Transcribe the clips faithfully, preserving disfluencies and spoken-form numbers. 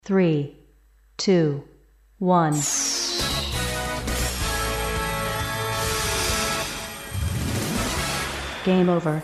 three, two, one. Game over.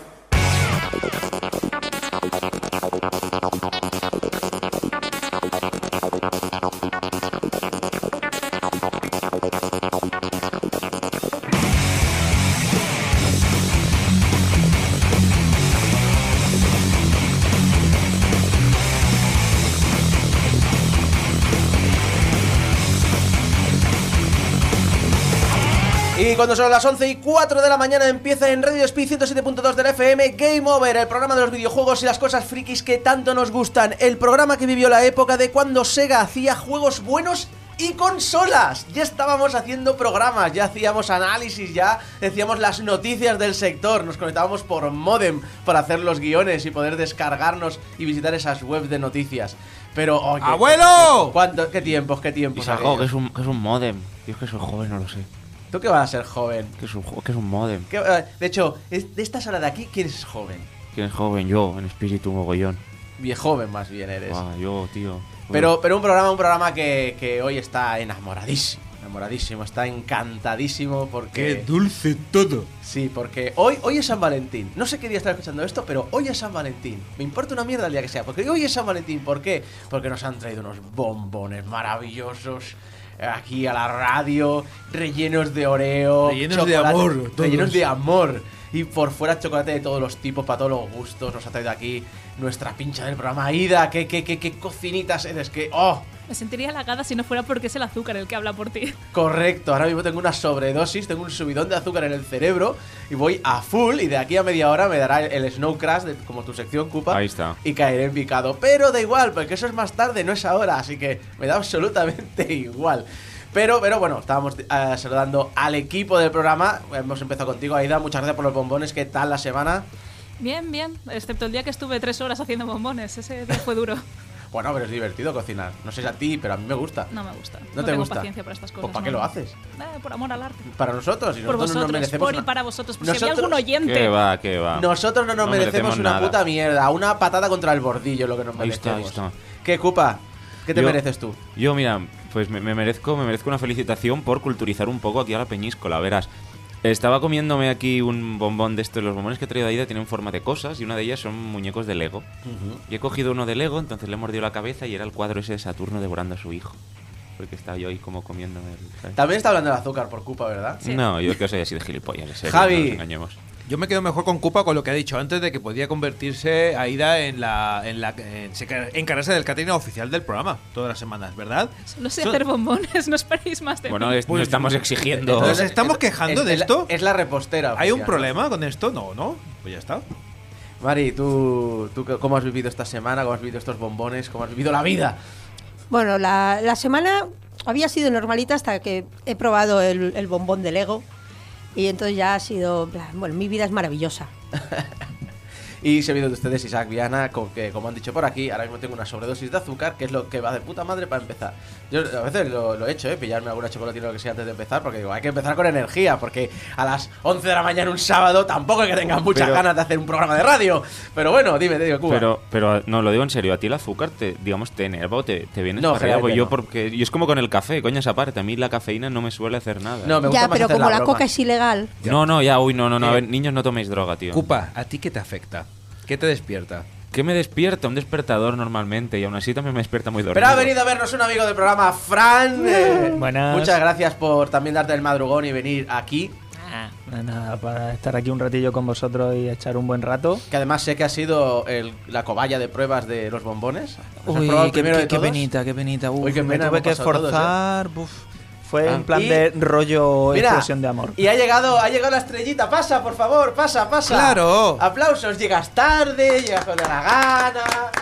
Y cuando son las once y cuatro de la mañana empieza en Radio Speed ciento siete punto dos del F M Game Over, el programa de los videojuegos y las cosas frikis que tanto nos gustan. El programa que vivió la época de cuando Sega hacía juegos buenos y consolas. Ya estábamos haciendo programas, ya hacíamos análisis, ya decíamos las noticias del sector. Nos conectábamos por modem para hacer los guiones y poder descargarnos y visitar esas webs de noticias. Pero, oh, qué, ¡abuelo! ¿Cuánto, qué tiempos, qué tiempos? Y saco, que es un, que es un modem. Yo es que soy joven, no lo sé. ¿Tú qué vas a ser joven? Que es un, que es un modem. ¿Qué, uh, de hecho, es, de esta sala de aquí, ¿quién es joven? ¿Quién es joven? Yo, en espíritu mogollón. Viejoven más bien eres. Ah, yo, tío. Pero, pero un programa, un programa que, que hoy está enamoradísimo. Enamoradísimo, está encantadísimo porque... ¡Qué dulce todo! Sí, porque hoy, hoy es San Valentín. No sé qué día estar escuchando esto, pero hoy es San Valentín. Me importa una mierda el día que sea, porque hoy es San Valentín. ¿Por qué? Porque nos han traído unos bombones maravillosos aquí a la radio, rellenos de Oreo, rellenos de amor, todos. rellenos de amor. Y por fuera chocolate de todos los tipos, para todos los gustos. Nos ha traído aquí nuestra pincha del programa Aida. ¿Qué, qué, qué, qué cocinitas eres? ¿Qué? ¡Oh! Me sentiría halagada si no fuera porque es el azúcar el que habla por ti. Correcto, ahora mismo tengo una sobredosis, tengo un subidón de azúcar en el cerebro y voy a full, y de aquí a media hora me dará el, el Snow Crash, de, como tu sección, Cupa. Ahí está. Y caeré en picado. Pero da igual, porque eso es más tarde, no es ahora, así que me da absolutamente igual. Pero, pero bueno, estábamos uh, saludando al equipo del programa. Hemos empezado contigo, Aida, muchas gracias por los bombones. ¿Qué tal la semana? Bien, bien, excepto el día que estuve tres horas haciendo bombones, ese día fue duro. Bueno, pero es divertido cocinar. No sé si a ti, pero a mí me gusta. No me gusta. ¿No, no te tengo gusta? paciencia para estas cosas. ¿Pues para qué no. lo haces? Eh, por amor al arte. Para nosotros. Y por nosotros vosotros, no nos merecemos por y una... para vosotros. Pues nosotros... si había algún oyente. ¿Qué va, qué va? Nosotros no nos no merecemos, merecemos una nada. puta mierda. Una patada contra el bordillo es lo que nos Ahí está, merecemos. ahí está. ¿Qué, Cupa? ¿Qué te Yo- mereces tú? Yo, mira, pues me, me merezco me merezco una felicitación por culturizar un poco aquí a la Peñíscola, verás. Estaba comiéndome aquí un bombón de estos. Los bombones que he traído de Aida tienen forma de cosas y una de ellas son muñecos de Lego. Uh-huh. Y he cogido uno de Lego, entonces le he mordido la cabeza y era el cuadro ese de Saturno devorando a su hijo. Porque estaba yo ahí como comiéndome el... ¿sabes? También está hablando del azúcar por Cupa, ¿verdad? Sí. No, yo es que soy así de gilipollas, en serio, Javi. no nos engañemos. Yo me quedo mejor con Cupa con lo que ha dicho antes de que podía convertirse Aida en la en la en, se- encargarse del catering oficial del programa todas las semanas, ¿verdad? No sé Son- hacer bombones, no esperéis más de Bueno, mí. es- Pues- no estamos exigiendo... ¿Nos estamos quejando es, de es la- esto? Es la repostera. ¿Hay un oficial. problema con esto? No, no. Pues ya está. Mari, ¿tú, ¿tú cómo has vivido esta semana? ¿Cómo has vivido estos bombones? ¿Cómo has vivido la vida? Bueno, la, la semana había sido normalita hasta que he probado el, el bombón de Lego. Y entonces ya ha sido... en plan, bueno, mi vida es maravillosa. Y se ha de ustedes Isaac Viana, con que, como han dicho por aquí, ahora mismo tengo una sobredosis de azúcar, que es lo que va de puta madre para empezar. Yo a veces lo, lo he hecho, ¿eh? Pillarme alguna chocolatina o lo que sea antes de empezar, porque digo, hay que empezar con energía, porque a las once de la mañana un sábado tampoco es que tengas muchas Pero- ganas de hacer un programa de radio. Pero bueno, dime, te digo, Cuba. Pero, pero no, lo digo en serio, a ti el azúcar te, digamos, te enerva o te, te viene No, esparreado, pues generalmente yo no. porque yo es como con el café, coño, esa parte, a mí la cafeína no me suele hacer nada. No, me gusta Ya, más pero hacer como la, broma. coca es ilegal... no, no, ya, uy, no, no, no, a Eh, ver, niños no toméis droga, tío. Cupa, ¿a ti qué te afecta? ¿Qué te despierta? ¿Qué me despierta? Un despertador normalmente y aún así también me despierta muy dormido. Pero ha venido a vernos un amigo del programa, Fran. eh, Buenas. Muchas gracias por también darte el madrugón y venir aquí. Ah, no, nada, para estar aquí un ratillo con vosotros y echar un buen rato. Que además sé que ha sido el- la cobaya de pruebas de los bombones. ¿Los has Uy, probado el qué, primero qué- de qué todos? penita, qué penita. Uf, Uy, qué me pena, tuve hemos que pasado todos, ¿eh? esforzar. Uf, fue Ah. en plan Y- de rollo Mira, explosión de amor. Y ha llegado, ha llegado la estrellita. Pasa, por favor, pasa, pasa. ¡Claro! Aplausos, llegas tarde, llegas con la gana.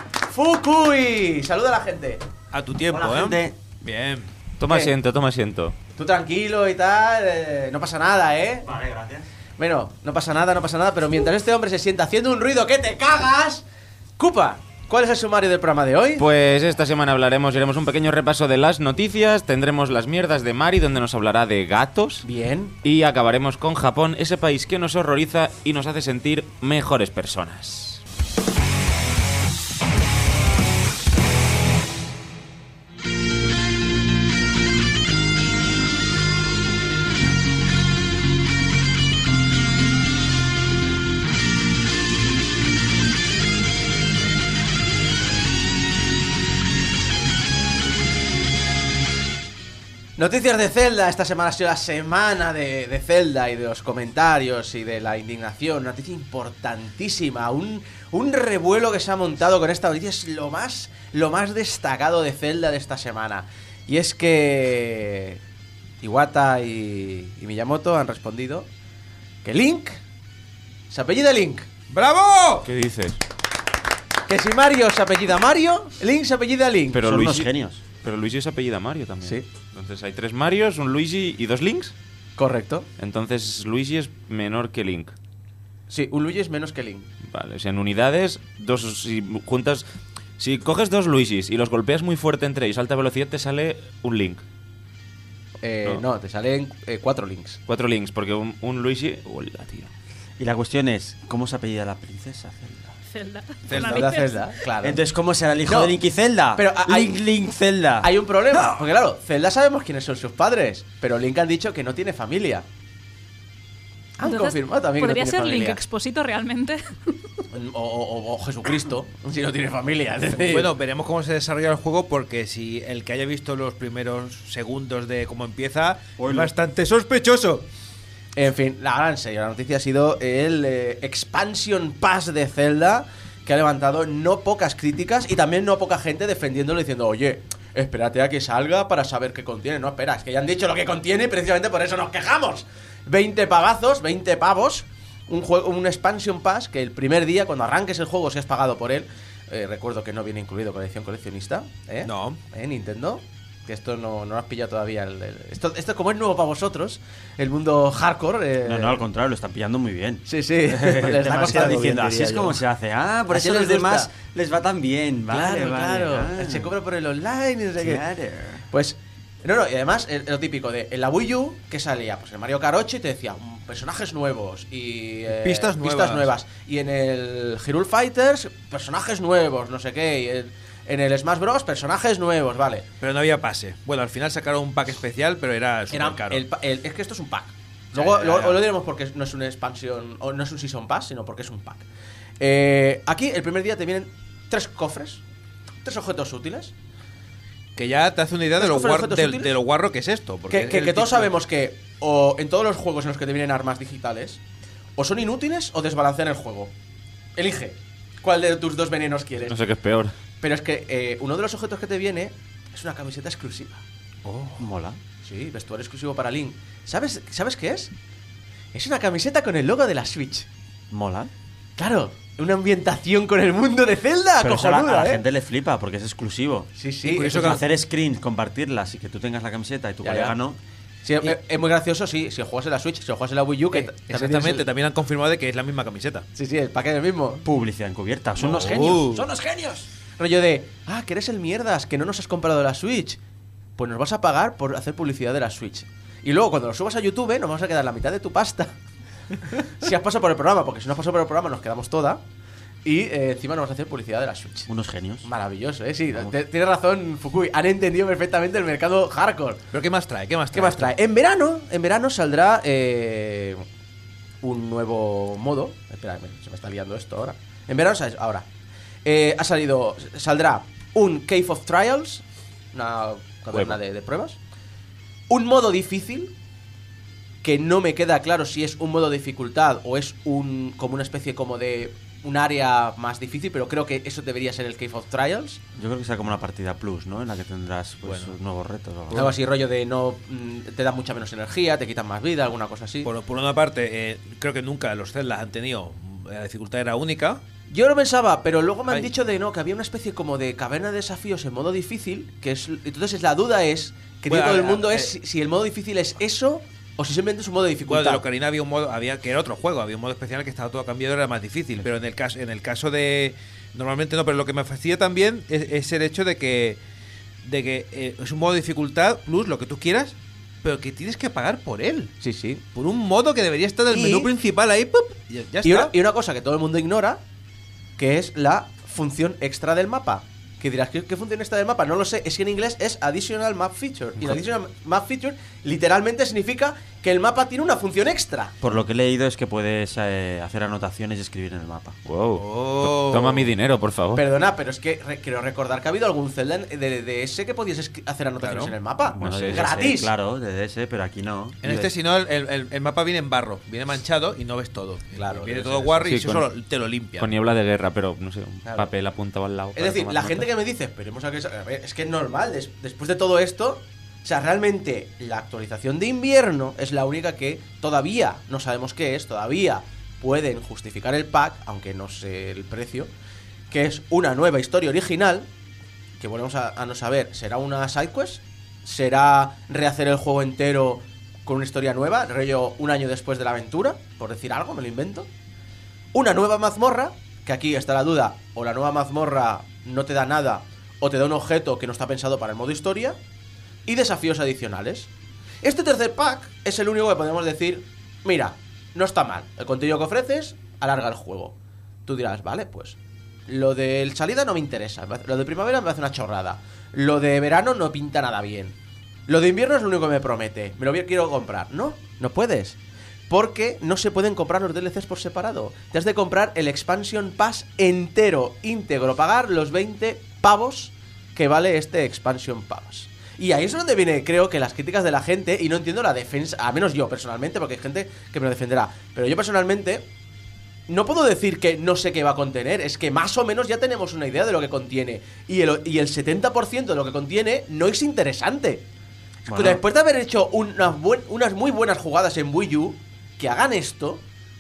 Fukui, saluda a la gente. A tu tiempo, Hola, ¿eh? gente. Bien. Toma ¿Qué? asiento, toma asiento. Tú tranquilo y tal, eh, no pasa nada, ¿eh? Vale, gracias. Bueno, no pasa nada, no pasa nada, pero mientras este hombre se sienta haciendo un ruido que te cagas, Cupa, ¿cuál es el sumario del programa de hoy? Pues esta semana hablaremos, haremos un pequeño repaso de las noticias, tendremos las mierdas de Mari, donde nos hablará de gatos. Bien. Y acabaremos con Japón, ese país que nos horroriza y nos hace sentir mejores personas. Noticias de Zelda. Esta semana ha sido la semana de, de Zelda y de los comentarios y de la indignación. Una noticia importantísima. Un, un revuelo que se ha montado con esta noticia. Es lo más, lo más destacado de Zelda de esta semana. Y es que Iwata y, y Miyamoto han respondido que Link se apellida Link. ¡Bravo! ¿Qué dices? Que si Mario se apellida Mario, Link se apellida Link. Pero Son Luigi, unos genios. Pero Luigi se apellida Mario también. Sí. Entonces hay tres Marios, un Luigi y dos Links. Correcto. Entonces Luigi es menor que Link. Sí, un Luigi es menos que Link. Vale, o sea, en unidades, dos, si juntas... Si coges dos Luigis y los golpeas muy fuerte entre ellos a alta velocidad, te sale un Link. Eh, No. no. te salen eh, cuatro Links. Cuatro Links, porque un, un Luigi... Hola, tío. Y la cuestión es, ¿cómo se apellida la princesa Zelda. Zelda? Zelda, Por La narices. Zelda, claro. Entonces, ¿cómo será el hijo No, de Link y Zelda? pero hay- Link, Link, Zelda. Hay un problema, porque claro, Zelda sabemos quiénes son sus padres, pero Link han dicho que no tiene familia. Han Entonces, confirmado también que no ¿podría tiene ser familia. Link Exposito realmente? O, o- o Jesucristo, si no tiene familia. Es decir, Bueno, veremos cómo se desarrolla el juego, porque si el que haya visto los primeros segundos de cómo empieza es bastante sospechoso. en fin, la gran serio, la noticia ha sido el eh, Expansion Pass de Zelda, que ha levantado no pocas críticas y también no poca gente defendiéndolo diciendo, oye, espérate a que salga para saber qué contiene. No, espera, es que ya han dicho lo que contiene y precisamente por eso nos quejamos. veinte pavazos, veinte pavos, un juego, un Expansion Pass que el primer día, cuando arranques el juego, si has pagado por él, eh, recuerdo que no viene incluido con edición coleccionista, ¿eh? No. ¿Eh, Nintendo? Que esto no, no lo has pillado todavía. El, el- esto, esto como es nuevo para vosotros, el mundo hardcore. eh, No, no, al contrario, lo están pillando muy bien. Sí, sí. Les está Demasiado costando diciendo, bien, así diría es yo. como se hace. Ah, por Así eso a les los demás gusta. les va tan bien. Vale, Claro, vale, claro. ah. Se cobra por el online y no sé qué. Claro. Pues, no, no, y además, el- lo típico de en la Wii U, que salía? Pues el Mario Kart ocho y te decía mm, personajes nuevos y eh, Pistas nuevas. Y en el Hyrule Fighters, personajes nuevos, no sé qué. Y el- en el Smash Bros, personajes nuevos, vale. Pero no había pase. Bueno, al final sacaron un pack especial, pero era súper Era caro. el pa- el- es que esto es un pack. Luego, ya, luego ya. lo diremos porque no es una expansión, o no es un Season Pass, sino porque es un pack. Eh, aquí, el primer día te vienen tres cofres, tres objetos útiles. Que ya te hace una idea de ¿Los lo, cofres guar- objetos de, útiles? de lo guarro que es esto. Porque Que, que- el que todos título- sabemos que o en todos los juegos en los que te vienen armas digitales, o son inútiles o desbalancean el juego. Elige cuál de tus dos venenos quieres. No sé qué es peor. Pero es que eh, uno de los objetos que te viene es una camiseta exclusiva. Mola. Sí, vestuario exclusivo para Link. ¿Sabes, ¿Sabes qué es? Es una camiseta con el logo de la Switch. Mola. Claro, una ambientación con el mundo de Zelda, Pero eso a la, cojonuda, a la ¿eh? gente le flipa porque es exclusivo. Sí, sí. Por eso eso que hacer screens, compartirlas y que tú tengas la camiseta y tu Ya, colega ya. no. Sí, es, es muy gracioso, sí, si juegas en la Switch, si juegas en la Wii U, que Eh, t- también exactamente, tienes el- también han confirmado de que es la misma camiseta. Sí, sí, el paquete es el mismo. Publicidad encubierta. Son unos Oh. genios. Son unos genios. Rollo de, ah, que eres el mierdas, que no nos has comprado la Switch. Pues nos vas a pagar por hacer publicidad de la Switch. Y luego, cuando lo subas a YouTube, nos vamos a quedar la mitad de tu pasta. Si has pasado por el programa, porque si no has pasado por el programa, nos quedamos toda. Y eh, encima nos vas a hacer publicidad de la Switch. Unos genios. Maravilloso, ¿eh? Sí, te- tienes razón, Fukui. Han entendido perfectamente el mercado hardcore. ¿Pero qué más trae? ¿Qué más ¿Qué trae? más esto? trae? En verano, en verano saldrá eh, un nuevo modo. Espera, me- se me está liando esto ahora. En verano, ¿sabes? Ahora. Eh, ha salido, saldrá un Cave of Trials, una caverna de, de pruebas. Un modo difícil, que no me queda claro si es un modo de dificultad o es un como una especie como de un área más difícil, pero creo que eso debería ser el Cave of Trials. Yo creo que será como una partida plus, ¿no? En la que tendrás pues, nuevos retos. o algo. Algo así, rollo de no mm, te da mucha menos energía, te quitan más vida, alguna cosa así. Por, por una parte, eh, creo que nunca los Zelda han tenido. La dificultad era única. Yo lo pensaba, pero luego me han Ay. dicho de no, que había una especie como de caverna de desafíos en modo difícil, que es entonces la duda es que Bueno, todo a el ver, mundo a- es eh. si, si el modo difícil es eso o si simplemente es un modo de Bueno, dificultad. de Ocarina había un modo, había que era otro juego, había un modo especial que estaba todo cambiado, era más difícil. Pero en el caso, en el caso de. Normalmente no, pero lo que me fastidia también es, es el hecho de que. De que eh, es un modo de dificultad plus, lo que tú quieras, pero que tienes que pagar por él. Sí, sí. Por un modo que debería estar del Y- menú principal ahí, ¡pup! Ya, ya Y está. una, y una cosa que todo el mundo ignora, que es la función extra del mapa. Que dirás, ¿qué, ¿qué función extra del mapa? No lo sé, es que en inglés es Additional Map Feature. Y el Additional Map Feature literalmente significa que el mapa tiene una función extra. Por lo que he leído es que puedes eh, hacer anotaciones y escribir en el mapa. Wow. Oh. Toma mi dinero, por favor. Perdona, pero es que re- quiero recordar que ha habido algún Zelda de, de, de ese que podías escri- hacer anotaciones Claro. en el mapa. Bueno, de D S, ¡gratis! claro, de D S, pero aquí no. En este, si no, el, el- el mapa viene en barro, viene manchado y no ves todo. Claro, viene eso todo es. guarro y Sí, eso con- solo te lo limpia. Con niebla de guerra, pero no sé, un Claro. papel apuntado al lado. Es decir, la gente que me dice, esperemos a que... A ver, es que es normal, des- después de todo esto... O sea, realmente la actualización de invierno es la única que todavía no sabemos qué es, todavía pueden justificar el pack, aunque no sé el precio, que es una nueva historia original, que volvemos a, a no saber, ¿será una sidequest? ¿Será rehacer el juego entero con una historia nueva, rollo un año después de la aventura? Por decir algo, me lo invento. Una nueva mazmorra, que aquí está la duda, o la nueva mazmorra no te da nada, o te da un objeto que no está pensado para el modo historia, y desafíos adicionales. Este tercer pack es el único que podemos decir, mira, no está mal, el contenido que ofreces alarga el juego. Tú dirás, vale, pues lo de salida no me interesa, lo de primavera me parece una chorrada, lo de verano no pinta nada bien, lo de invierno es lo único que me promete, me lo quiero comprar. No, no puedes, porque no se pueden comprar los D L Cs por separado. Te has de comprar el Expansion Pass entero, íntegro, pagar los veinte pavos que vale este Expansion Pass. Y ahí es donde viene, creo, que las críticas de la gente, y no entiendo la defensa, a menos yo personalmente, porque hay gente que me lo defenderá, pero yo personalmente no puedo decir que no sé qué va a contener, es que más o menos ya tenemos una idea de lo que contiene, y el, y el setenta por ciento de lo que contiene no es interesante. Bueno. Después de haber hecho unas, buen, unas muy buenas jugadas en Wii U, que hagan esto...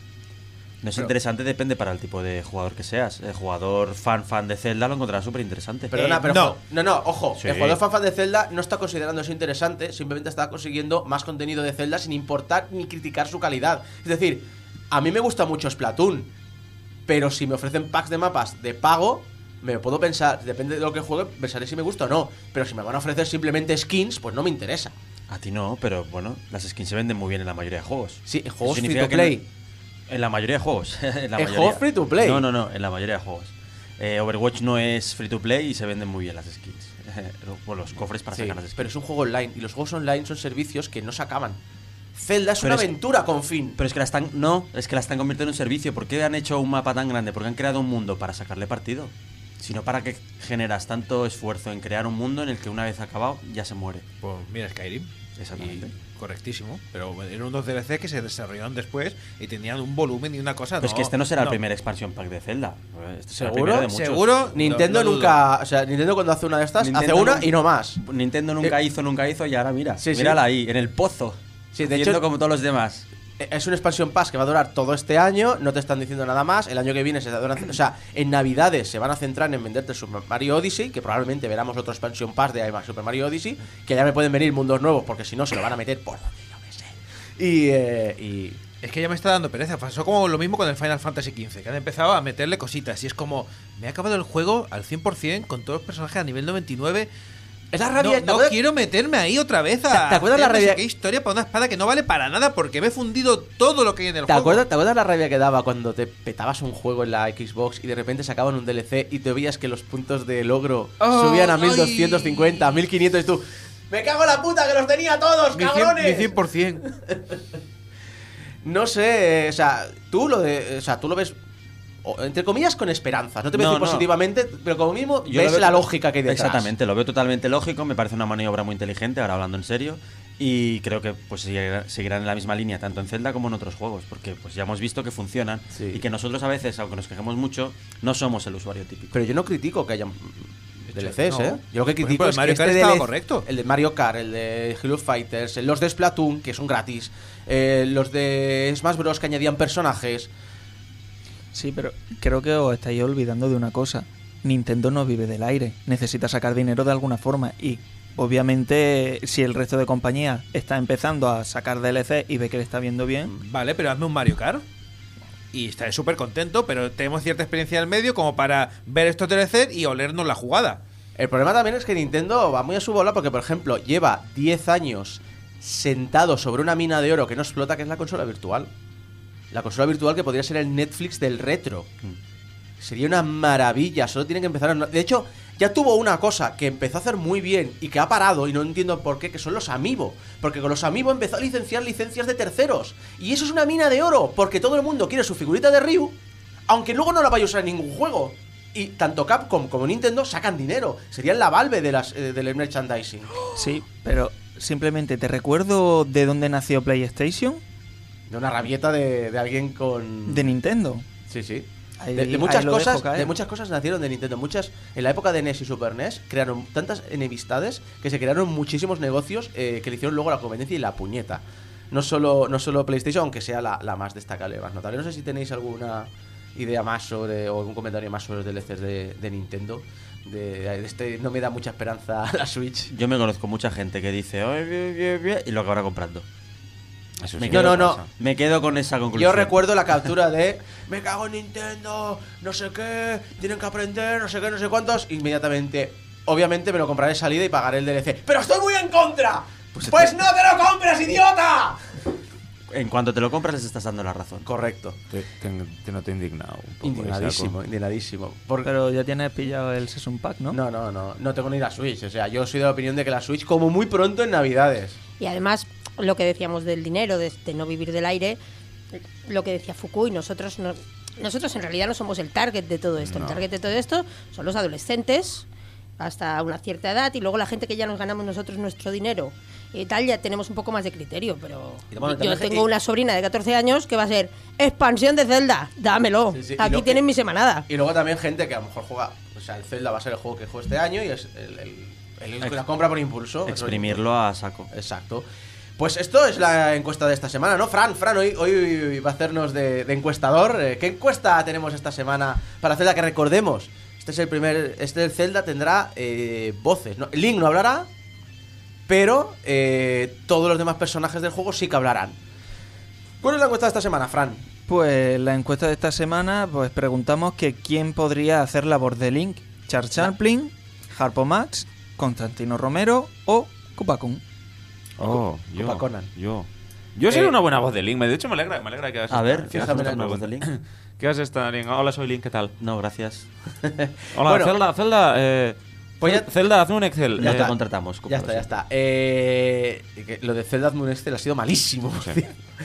No es Pero- interesante, depende para el tipo de jugador que seas. El jugador fan fan de Zelda lo encontrará súper interesante. Perdona, Eh, pero no. jo- no, no, ojo, Sí. el jugador fan fan de Zelda no está considerando eso interesante, simplemente está consiguiendo más contenido de Zelda sin importar ni criticar su calidad. Es decir, a mí me gusta mucho Splatoon, pero si me ofrecen packs de mapas de pago, me puedo pensar, depende de lo que juegue, pensaré si me gusta o no. Pero si me van a ofrecer simplemente skins, pues no me interesa. A ti no, pero bueno, las skins se venden muy bien en la mayoría de juegos. Sí, en juegos Eso free significa to que play. no- en la mayoría de juegos. en la ¿En mayoría. juegos free to play? No, no, no, en la mayoría de juegos. Eh, Overwatch no es free to play y se venden muy bien las skins. Bueno, los cofres para Sí, sacar las skins. pero es un juego online y los juegos online son servicios que no se acaban. Zelda es Pero una es- aventura con fin. Pero es que la están. No, es que la están convirtiendo en un servicio. ¿Por qué han hecho un mapa tan grande? ¿Por qué han creado un mundo? Para sacarle partido. Sino para que generas tanto esfuerzo en crear un mundo en el que una vez acabado ya se muere. Pues mira Skyrim. Exactamente. Y correctísimo. Pero eran unos D L C que se desarrollaron después y tenían un volumen y una cosa. Pero es que este no será el primer expansion pack de Zelda. Este será el ¿Seguro? primero de muchos. Seguro. Nintendo No- no dudo. nunca, o sea, Nintendo cuando hace una de estas, Nintendo hace una no- y no más. Nintendo nunca Eh, hizo, nunca hizo y ahora mira. Sí, sí. Mírala ahí, en el pozo. Sí, de haciendo hecho- como todos los demás. Es un expansion pass que va a durar todo este año, no te están diciendo nada más. El año que viene se van a- o sea, en Navidades se van a centrar en venderte Super Mario Odyssey, que probablemente veramos otro expansion pass de Super Mario Odyssey, que ya me pueden venir mundos nuevos, porque si no se lo van a meter por donde yo me sé. Y, eh, y Es que ya me está dando pereza. Pasó como lo mismo con el Final Fantasy quince, que han empezado a meterle cositas. Y es como, me he acabado el juego al cien por ciento con todos los personajes a nivel noventa y nueve. es la rabia. No, ¿te no acuerdas- quiero meterme ahí otra vez a. ¿Te- te acuerdas la hacer no sé rabia- qué historia para una espada que no vale para nada porque me he fundido todo lo que hay en el ¿Te juego? acuerdas, ¿Te acuerdas la rabia que daba cuando te petabas un juego en la Xbox y de repente sacaban un D L C y te veías que los puntos de logro Oh, subían a ay. mil doscientos cincuenta, mil quinientos y tú... ¡Me cago en la puta que los tenía todos, Mi cien- cabrones! mi cien por ciento. No sé, o sea, tú lo de, o sea, tú lo ves o, entre comillas con esperanzas, no te voy a No, decir no. positivamente, pero como mismo Yo ves lo veo- la lógica que hay detrás. Exactamente, lo veo totalmente lógico, me parece una maniobra muy inteligente, ahora hablando en serio, y creo que pues seguirá- seguirán en la misma línea tanto en Zelda como en otros juegos, porque pues ya hemos visto que funcionan Sí. y que nosotros a veces, aunque nos quejemos mucho, no somos el usuario típico. Pero yo no critico que haya D L Cs, no. ¿eh? Yo lo que Por critico ejemplo, el es Mario que Kart este estaba D L C correcto. el de Mario Kart, el de Halo Fighters, los de Splatoon, que son gratis, eh, los de Smash Bros que añadían personajes. Sí, pero creo que os estáis olvidando de una cosa. Nintendo no vive del aire, necesita sacar dinero de alguna forma y obviamente si el resto de compañías está empezando a sacar D L C y ve que le está viendo bien, Vale, pero hazme un Mario Kart. Y estaré súper contento, pero tenemos cierta experiencia en el medio como para ver estos D L C y olernos la jugada. El problema también es que Nintendo va muy a su bola porque, por ejemplo, lleva diez años sentado sobre una mina de oro que no explota, que es la consola virtual. La consola virtual que podría ser el Netflix del retro. Sería una maravilla, solo tienen que empezar a... De hecho, Ya tuvo una cosa que empezó a hacer muy bien y que ha parado, y no entiendo por qué, que son los Amiibo. Porque con los Amiibo empezó a licenciar licencias de terceros. Y eso es una mina de oro, porque todo el mundo quiere su figurita de Ryu, aunque luego no la vaya a usar en ningún juego. Y tanto Capcom como Nintendo sacan dinero. Serían la Valve de las, eh, del merchandising. Sí, pero simplemente te recuerdo de dónde nació PlayStation. De una rabieta de, de alguien con... De Nintendo. Sí, sí. Ahí- De, de ahí muchas lo dejo cosas, caer. de muchas cosas nacieron de Nintendo. Muchas, en la época de N E S y Super N E S, crearon tantas enemistades que se crearon muchísimos negocios eh, que le hicieron luego la competencia y la puñeta. No solo, no solo PlayStation, aunque sea la, la más destacable, más notable. No sé si tenéis alguna idea más sobre, o algún comentario más sobre los D L Cs de, de Nintendo. De, de este no me da mucha esperanza a la Switch. Yo me conozco mucha gente que dice, "Ay, bien, bien, bien", y lo acabará comprando. Eso Me sí No, quedo, no, no. Me quedo con esa conclusión. Yo recuerdo la captura de me cago en Nintendo, no sé qué, tienen que aprender, no sé qué, no sé cuántos. Inmediatamente, obviamente me lo compraré de salida y pagaré el D L C. ¡Pero estoy muy en contra! ¡Pues, pues no te lo compres, idiota! En cuanto te lo compras les estás dando la razón. Correcto. Te, te, te noto indignado un poco. Indignadísimo, Isaco. indignadísimo. Por- Pero ya tienes pillado el Season Pack, ¿no? No, no, no, no tengo ni la Switch. O sea, yo soy de la opinión de que la Switch como muy pronto en Navidades. Y además, lo que decíamos del dinero, de, de no vivir del aire, lo que decía Fukui, nosotros no, nosotros en realidad no somos el target de todo esto. No. El target de todo esto son los adolescentes hasta una cierta edad, y luego la gente que ya nos ganamos nosotros nuestro dinero y tal, ya tenemos un poco más de criterio. Pero Y bueno, yo también tengo gente- una sobrina de catorce años que va a ser expansión de Zelda, dámelo. Sí, sí, y Aquí lo- tienen mi semanada. Y luego también gente que a lo mejor juega, o sea, el Zelda va a ser el juego que juego este año y es el, el, el que la compra por impulso. Exprimirlo a saco. Exacto. Pues esto es la encuesta de esta semana, ¿no? Fran, Fran hoy, hoy va a hacernos de, de encuestador. Eh, ¿Qué encuesta tenemos esta semana para Zelda? Que recordemos, este es el primer, este el Zelda tendrá eh, voces, ¿no? Link no hablará, pero eh, todos los demás personajes del juego sí que hablarán. ¿Cuál es la encuesta de esta semana, Fran? Pues la encuesta de esta semana, pues preguntamos que quién podría hacer labor de Link. Charles Chaplin, Harpo Max, Constantino Romero o Kupakun. Oh, yo. Copa Conan. Yo. Yo soy Eh, una buena voz de Link. De hecho, me alegra, me alegra que hagas A esta- ver, que fíjame hagas la esta una voz de pregunta. Link. ¿Qué haces esta, Link? Hola, soy Link, ¿qué tal? No, gracias. Hola, Bueno. Zelda, Zelda, eh, Pues ya- Zelda, hazme un Excel. Ya Eh, te contratamos. Ya Copa, está, sí. ya está. Eh, que lo de Zelda Moon Excel ha sido malísimo. Sí.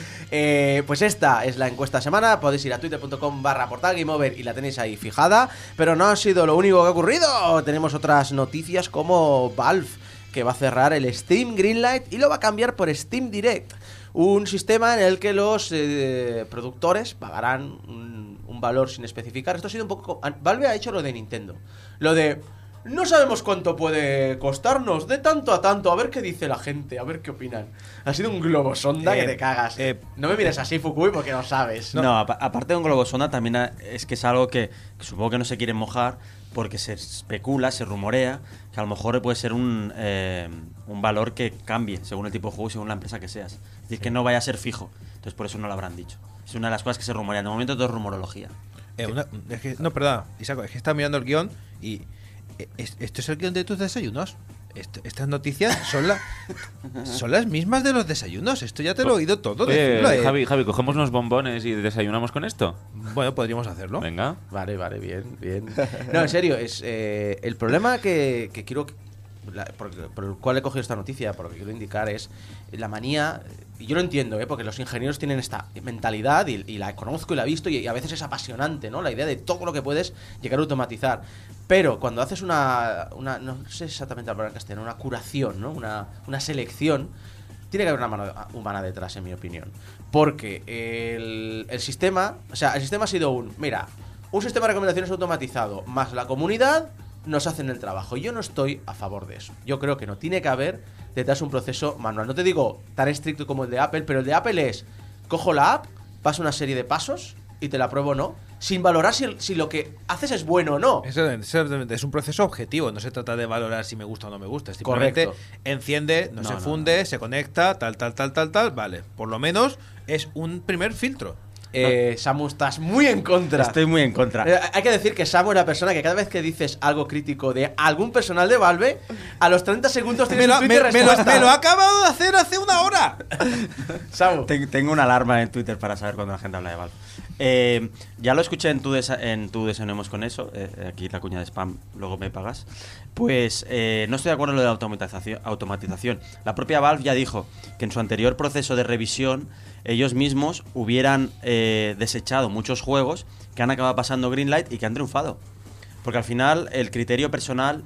Eh, pues esta es la encuesta de semana. Podéis ir a twitter punto com barra portal game over y la tenéis ahí fijada. Pero no ha sido lo único que ha ocurrido. Tenemos otras noticias como Valve, que va a cerrar el Steam Greenlight y lo va a cambiar por Steam Direct. Un sistema en el que los eh, productores pagarán un, un valor sin especificar. Esto ha sido un poco... Valve ha hecho lo de Nintendo. Lo de... No sabemos cuánto puede costarnos, de tanto a tanto, a ver qué dice la gente, a ver qué opinan. Ha sido un globo sonda Eh, que te cagas. eh, no me mires así, Fukui, porque no sabes. No, apa- aparte de un globo sonda, también ha- es que es algo que, que supongo que no se quieren mojar porque se especula, se rumorea que a lo mejor puede ser un, eh, un valor que cambie según el tipo de juego y según la empresa que seas. Es decir, que no vaya a ser fijo. Entonces por eso no lo habrán dicho. Es una de las cosas que se rumorean. De momento todo es rumorología. Eh, una- es que, no, perdón, Isaco, es que estaba mirando el guión y eh, es- esto es el guión de tus desayunos. Esto- estas noticias son, la, son las mismas de los desayunos. Esto ya te lo he oído todo. Oye, decirlo, eh. Javi, Javi, cogemos unos bombones y desayunamos con esto. Bueno, podríamos hacerlo. Venga. Vale, vale, bien, bien. No, en serio, es eh, el problema que, que quiero... la- por, por el cual he cogido esta noticia, por lo que quiero indicar, es la manía... Y yo lo entiendo, ¿eh? Porque los ingenieros tienen esta mentalidad y, y la conozco y la he visto y, y a veces es apasionante, ¿no? La idea de todo lo que puedes llegar a automatizar. Pero cuando haces una... una no sé exactamente la palabra en castellano, una curación, ¿no? Una, una selección... Tiene que haber una mano humana detrás, en mi opinión. Porque el, el sistema... O sea, el sistema ha sido un... Mira, un sistema de recomendaciones automatizado más la comunidad nos hacen el trabajo. Y yo no estoy a favor de eso. Yo creo que no tiene que haber detrás un proceso manual. No te digo tan estricto como el de Apple, pero el de Apple es... Cojo la app, paso una serie de pasos y te la pruebo o no, sin valorar si, el- si lo que haces es bueno o no. Eso es, es un proceso objetivo, no se trata de valorar si me gusta o no me gusta. Simplemente Correcto. enciende, no, No, se no, funde, se conecta, tal, tal, tal, tal, tal. Vale, por lo menos es un primer filtro. Eh, Samu, estás muy en contra. Estoy muy en contra. Eh, hay que decir que Samu es la persona que cada vez que dices algo crítico de algún personal de Valve, a los treinta segundos tienes Me lo, un me, tweet de me lo- respuesta. me lo ha acabado de hacer hace una hora. Samu. Ten- Tengo una alarma en Twitter para saber cuando la gente habla de Valve. Eh, ya lo escuché en tu, desa- en tu Desanemos con eso. eh, aquí la cuña de spam, luego me pagas. Pues eh, no estoy de acuerdo en lo de la automatización, automatización. La propia Valve ya dijo que en su anterior proceso de revisión ellos mismos hubieran eh, desechado muchos juegos que han acabado pasando Greenlight y que han triunfado. Porque al final el criterio personal,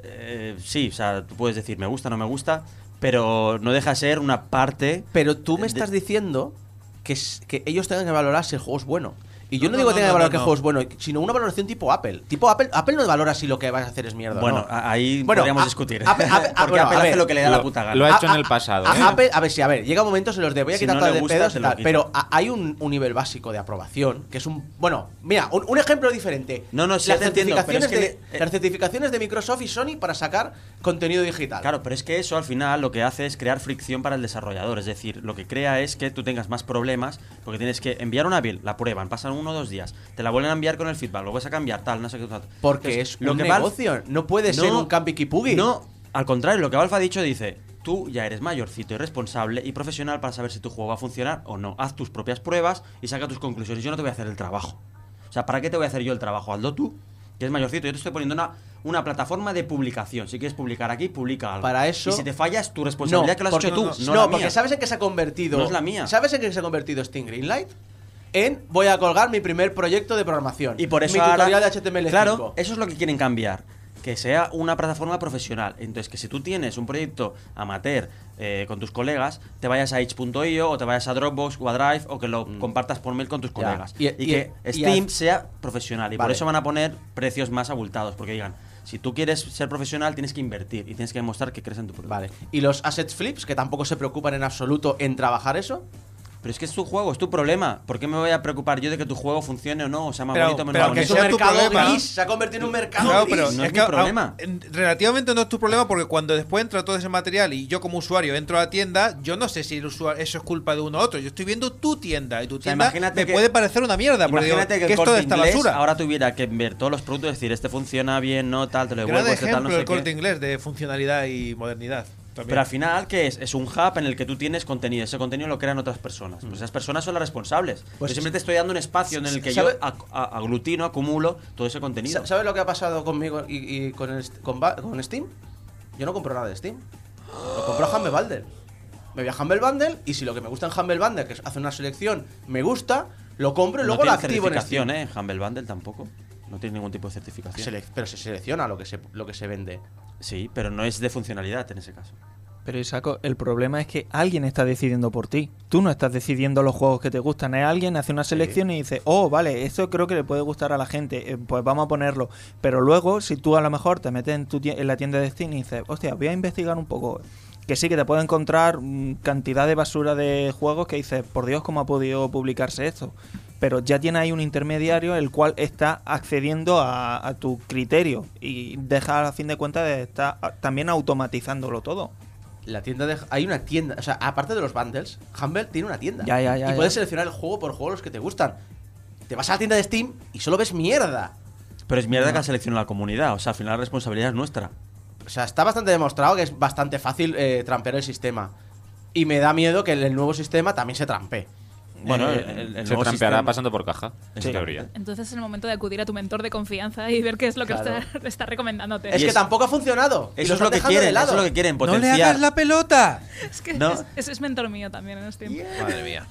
eh, sí, o sea, tú puedes decir me gusta, no me gusta, pero no deja de ser una parte. Pero tú me de- estás diciendo que, s- que ellos tengan que valorar si el juego es bueno. Y yo no, No, digo no, que tengan no, que valorar no, que el no. juego es bueno, sino una valoración tipo Apple. Tipo Apple, Apple no valora si lo que vas a hacer es mierda. Bueno, ¿no? a- ahí Bueno, podríamos a- discutir. a- a- a- Porque bueno, Apple a hace ver, lo que le da lo- la puta gana. lo ha hecho A- en el a- pasado, a- ¿eh? Apple- a ver, sí, a ver, llega momentos en los de voy a Si quitar no tal le de gusta, pedos te y lo tal, quita. pero a- hay un, un nivel básico de aprobación que es un. Bueno, mira, un, un ejemplo diferente. No, no, sí, las te entiendo, pero es certificaciones que de, le- las certificaciones de Microsoft y Sony para sacar contenido digital. Claro, pero es que eso al final lo que hace es crear fricción para el desarrollador. Es decir, lo que crea es que tú tengas más problemas porque tienes que enviar una build, la prueban, pasan uno o dos días, te la vuelven a enviar con el feedback, lo vas a cambiar, tal, no sé qué tal. Porque Entonces, es lo un que Valve- negocio, no puede ser No, un campi kipugi. No, al contrario, lo que Valve ha dicho dice, tú ya eres mayorcito y responsable y profesional para saber si tu juego va a funcionar o no. Haz tus propias pruebas y saca tus conclusiones. Yo no te voy a hacer el trabajo. O sea, ¿para qué te voy a hacer yo el trabajo? Hazlo tú, que es mayorcito. Yo te estoy poniendo una, una plataforma de publicación. Si quieres publicar aquí, publica algo. Para eso- Y si te fallas, tu responsabilidad que lo has porque- hecho tú, no, no, no, la porque mía. ¿sabes en qué se ha convertido? No es la mía. ¿Sabes en qué se ha convertido Steam Greenlight? En voy a colgar mi primer proyecto de programación. Y por eso mi ahora- tutorial de H T M L cinco. Claro, eso es lo que quieren cambiar. Que sea una plataforma profesional. Entonces, que si tú tienes un proyecto amateur eh, con tus colegas, te vayas a itch punto i o o te vayas a Dropbox o a Drive o que lo compartas por mail con tus Ya. colegas. Y- Y, y- que y Steam haz- sea profesional. Y por Vale. eso van a poner precios más abultados. Porque digan, si tú quieres ser profesional, tienes que invertir y tienes que demostrar que crees en tu producto. Vale. ¿Y los assets flips, que tampoco se preocupan en absoluto en trabajar eso? Pero es que es tu juego, es tu problema. ¿Por qué me voy a preocupar yo de que tu juego funcione o no? O sea más Pero- bonito o menos pero Porque que es un sea tu mercado problema. gris. Se ha convertido en un mercado Claro, gris. pero no es es que mi a- problema. en- relativamente no es tu problema porque cuando después entra todo ese material y yo como usuario entro a la tienda, yo no sé si el usuario, eso es culpa de uno u otro. Yo estoy viendo tu tienda y tu O sea, tienda imagínate me que- puede parecer una mierda. Porque Imagínate digo, que ¿qué el es toda Corte esta Inglés basura? ahora tuviera que ver todos los productos y decir, este funciona bien, no, tal, te lo Gran devuelvo, este tal, ejemplo no sé el Corte qué. Inglés de funcionalidad y modernidad. También. Pero al final, ¿qué es? Es un hub en el que tú tienes contenido. Ese contenido lo crean otras personas. Pues esas personas son las responsables. Pues yo siempre te estoy dando un espacio en el que ¿sabe- yo ag- a- aglutino, acumulo todo ese contenido. Sa- ¿Sabes lo que ha pasado conmigo y, y con, el, con, Ba- con Steam? Yo no compro nada de Steam. Lo compro a Humble Bundle. Me voy a Humble Bundle y si lo que me gusta en Humble Bundle, que es hacer una selección, me gusta, lo compro y no luego lo tiene activo en Steam. certificación, ¿eh? Humble Bundle tampoco. No tiene ningún tipo de certificación. Sele- pero se selecciona lo que se, lo que se vende. Sí, pero no es de funcionalidad en ese caso. Pero Isaco, el problema es que alguien está decidiendo por ti. Tú no estás decidiendo los juegos que te gustan. Es alguien hace una selección y dice, oh, vale, esto creo que le puede gustar a la gente, eh, pues vamos a ponerlo. Pero luego, si tú a lo mejor te metes en, tu tie- en la tienda de Steam y dices, hostia, voy a investigar un poco. Que sí, que te puede encontrar mm, cantidad de basura de juegos que dices, por Dios, ¿cómo ha podido publicarse esto? Pero ya tiene ahí un intermediario el cual está accediendo a, a tu criterio y deja a fin de cuentas de estar a- también automatizándolo todo. La tienda de. Hay una tienda. O sea, aparte de los bundles, Humble tiene una tienda. Ya, ya, ya, y puedes ya. seleccionar el juego por juego los que te gustan. Te vas a la tienda de Steam y solo ves mierda. Pero es mierda que ha seleccionado la comunidad. O sea, al final la responsabilidad es nuestra. O sea, está bastante demostrado que es bastante fácil eh, trampear el sistema. Y me da miedo que el, el nuevo sistema también se trampee. Bueno, Eh, el, el Se nuevo trampeará sistema- pasando por caja, en Sí. teoría. Entonces es el momento de acudir a tu mentor de confianza y ver qué es lo que Claro. está, está recomendándote. Es Y que es- tampoco ha funcionado. y Eso lo es lo están que dejando de quieren, eso lado. es lo que quieren, ¡No le potenciar. hagas la pelota! Es que No. es, es- es mentor mío también en Steam. Madre mía.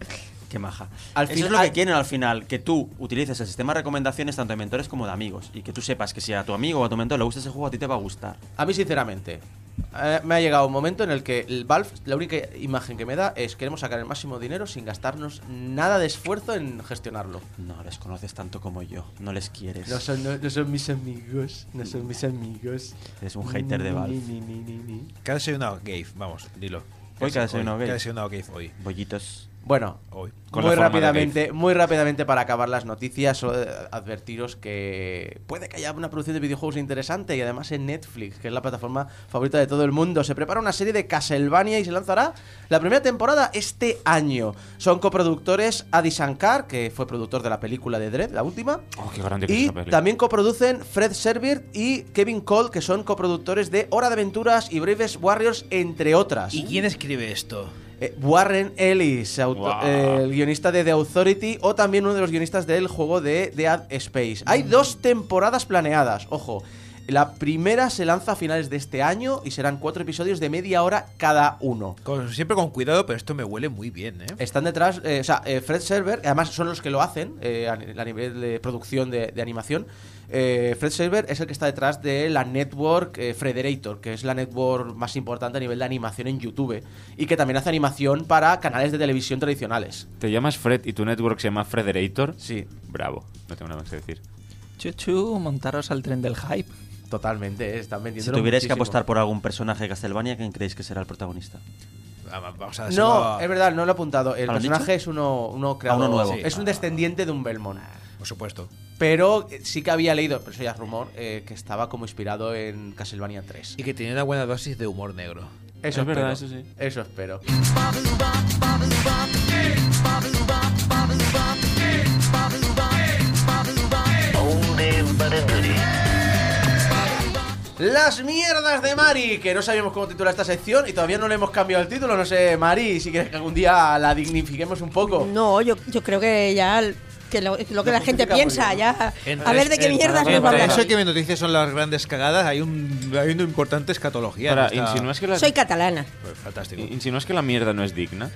Qué maja. Al Eso fin- es lo al- que quieren al final, que tú utilices el sistema de recomendaciones tanto de mentores como de amigos. Y que tú sepas que si a tu amigo o a tu mentor le gusta ese juego, a ti te va a gustar. A mí, sinceramente, eh, me ha llegado un momento en el que el Valve, la única imagen que me da es queremos sacar el máximo dinero sin gastarnos nada de esfuerzo en gestionarlo. No les conoces tanto como yo, no les quieres. No son, no, no son mis amigos, no son mis amigos. Eres un hater de Ni, Valve. ni, ni, ni, ni. ¿Qué ha desayunado Gabe? Vamos, dilo. Hoy, ¿qué ha desayunado ¿Qué ha Gabe? desayunado Gabe hoy? Bollitos. Bueno, Hoy. Con la muy forma de rápidamente, muy rápidamente para acabar las noticias, solo advertiros que puede que haya una producción de videojuegos interesante y además en Netflix, que es la plataforma favorita de todo el mundo. Se prepara una serie de Castlevania y se lanzará la primera temporada este año. Son coproductores Adi Shankar, que fue productor de la película de Dredd, la última. Oh, qué grande que es Y esa peli. también coproducen Fred Servirt y Kevin Cole, que son coproductores de Hora de Aventuras y Bravest Warriors, entre otras. ¿Y quién escribe esto? Eh, Warren Ellis, auto- Wow. eh, el guionista de The Authority, o también uno de los guionistas del juego de Dead Space. Hay dos temporadas planeadas, ojo. La primera se lanza a finales de este año y serán cuatro episodios de media hora cada uno. Con- siempre con cuidado, pero esto me huele muy bien, ¿eh? Están detrás, eh, o sea, eh, Fred Server, además son los que lo hacen eh, a, a nivel de producción de, de animación. Eh, Fred Server es el que está detrás de la network eh, Frederator, que es la network más importante a nivel de animación en YouTube y que también hace animación para canales de televisión tradicionales. ¿Te llamas Fred y tu network se llama Frederator? Sí, Bravo, no tengo nada más que decir. Chuchu, montaros al tren del hype. totalmente, eh, están vendiendo. Si tuvierais que apostar por algún personaje de Castlevania, ¿quién creéis que será el protagonista? Va- Vamos a No, dárselo- es verdad, no lo he apuntado. El ¿Lo han personaje es uno, uno creado. uno nuevo. Sí, es un descendiente de un Belmont. Por supuesto. Pero eh, sí que había leído, pero eso ya es rumor, eh, que estaba como inspirado en Castlevania tres. Y que tiene una buena dosis de humor negro. Eso Es verdad, espero. eso sí. Eso espero. Las mierdas de Mari, que no sabíamos cómo titular esta sección y todavía no le hemos cambiado el título. No sé, Mari, si quieres que algún día la dignifiquemos un poco. No, yo, yo creo que ya que lo, lo que la gente justifica piensa, muy ya. En- A ver de qué en- mierdas en- nos va a Para hablar. eso que mis noticias son las grandes cagadas, hay un hay una importante escatología. Ahora, en esta- ¿insinúas que, la, Soy catalana. Pues fantástico. ¿insinúas que la mierda no es digna?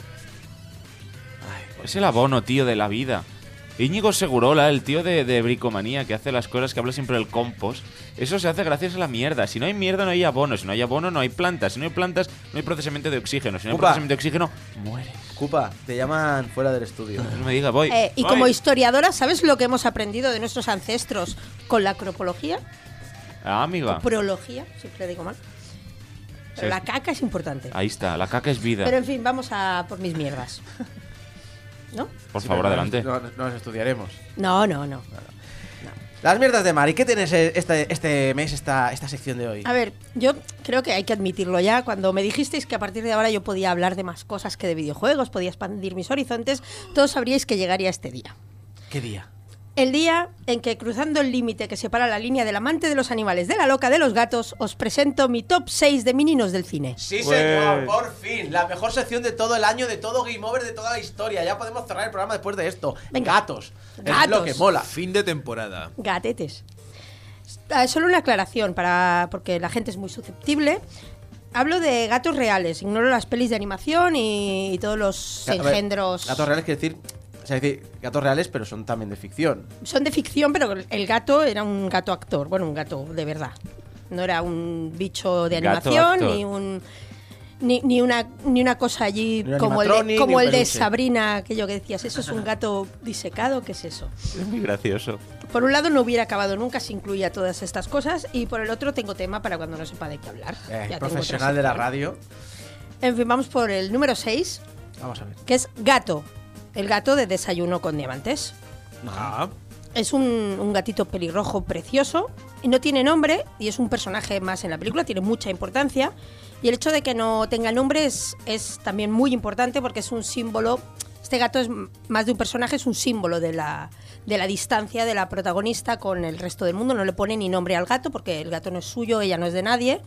Es el abono, tío, de la vida. Íñigo Segurola, el tío de, de Bricomanía, que hace las cosas, que habla siempre del compost, eso se hace gracias a la mierda. Si no hay mierda, no hay abono. Si no hay abono, no hay plantas. Si no hay plantas, no hay procesamiento de oxígeno. Si no hay Upa. procesamiento de oxígeno, mueres. Cupa, te llaman fuera del estudio. No me diga, voy. Eh, y voy. como historiadora, ¿sabes lo que hemos aprendido de nuestros ancestros con la acropología? Ah, amiga. Prología, siempre digo mal. Pero Sí. la caca es importante. Ahí está, la caca es vida. Pero en fin, vamos a por mis mierdas. ¿No? Por Sí, favor, pero adelante. No, no- no nos estudiaremos. No, no, no. Las mierdas de Mari, ¿qué tienes eh, este, este mes, esta, esta sección de hoy? A ver, yo creo que hay que admitirlo ya. Cuando me dijisteis que a partir de ahora yo podía hablar de más cosas que de videojuegos, podía expandir mis horizontes, todos sabríais que llegaría este día. ¿Qué día? El día en que, cruzando el límite que separa la línea del amante de los animales de la loca de los gatos, os presento mi top seis de mininos del cine. Sí, Pues- señor, por fin. La mejor sección de todo el año, de todo Game Over, de toda la historia. Ya podemos cerrar el programa después de esto. Venga. Gatos. Es Gatos. lo que mola. Fin de temporada. Gatetes. Ah, solo una aclaración, para porque la gente es muy susceptible. Hablo de gatos reales, ignoro las pelis de animación y, y todos los A ver, engendros. Gatos reales quiere decir. O sea, decir, gatos reales, pero son también de ficción. Son de ficción, pero el gato era un gato actor. Bueno, un gato de verdad. No era un bicho de Gato animación, actor. ni un. Ni, ni una, ni una cosa allí Ni un como el de, animatronic, como ni un el de peluche. Sabrina, aquello que decías, ¿eso es un gato disecado? ¿Qué es eso? Es muy gracioso. Por un lado no hubiera acabado nunca si incluía todas estas cosas y por el otro tengo tema para cuando no sepa de qué hablar. Eh, Ya tengo profesional otra de la sección. radio. En fin, vamos por el número seis, Vamos a ver. que es Gato, el gato de Desayuno con Diamantes. Ah, Es un, un gatito pelirrojo precioso y no tiene nombre y es un personaje más en la película, tiene mucha importancia. Y el hecho de que no tenga nombre es, es también muy importante porque es un símbolo. Este gato es m- más de un personaje, es un símbolo de la, de la distancia de la protagonista con el resto del mundo. No le pone ni nombre al gato porque el gato no es suyo, ella no es de nadie.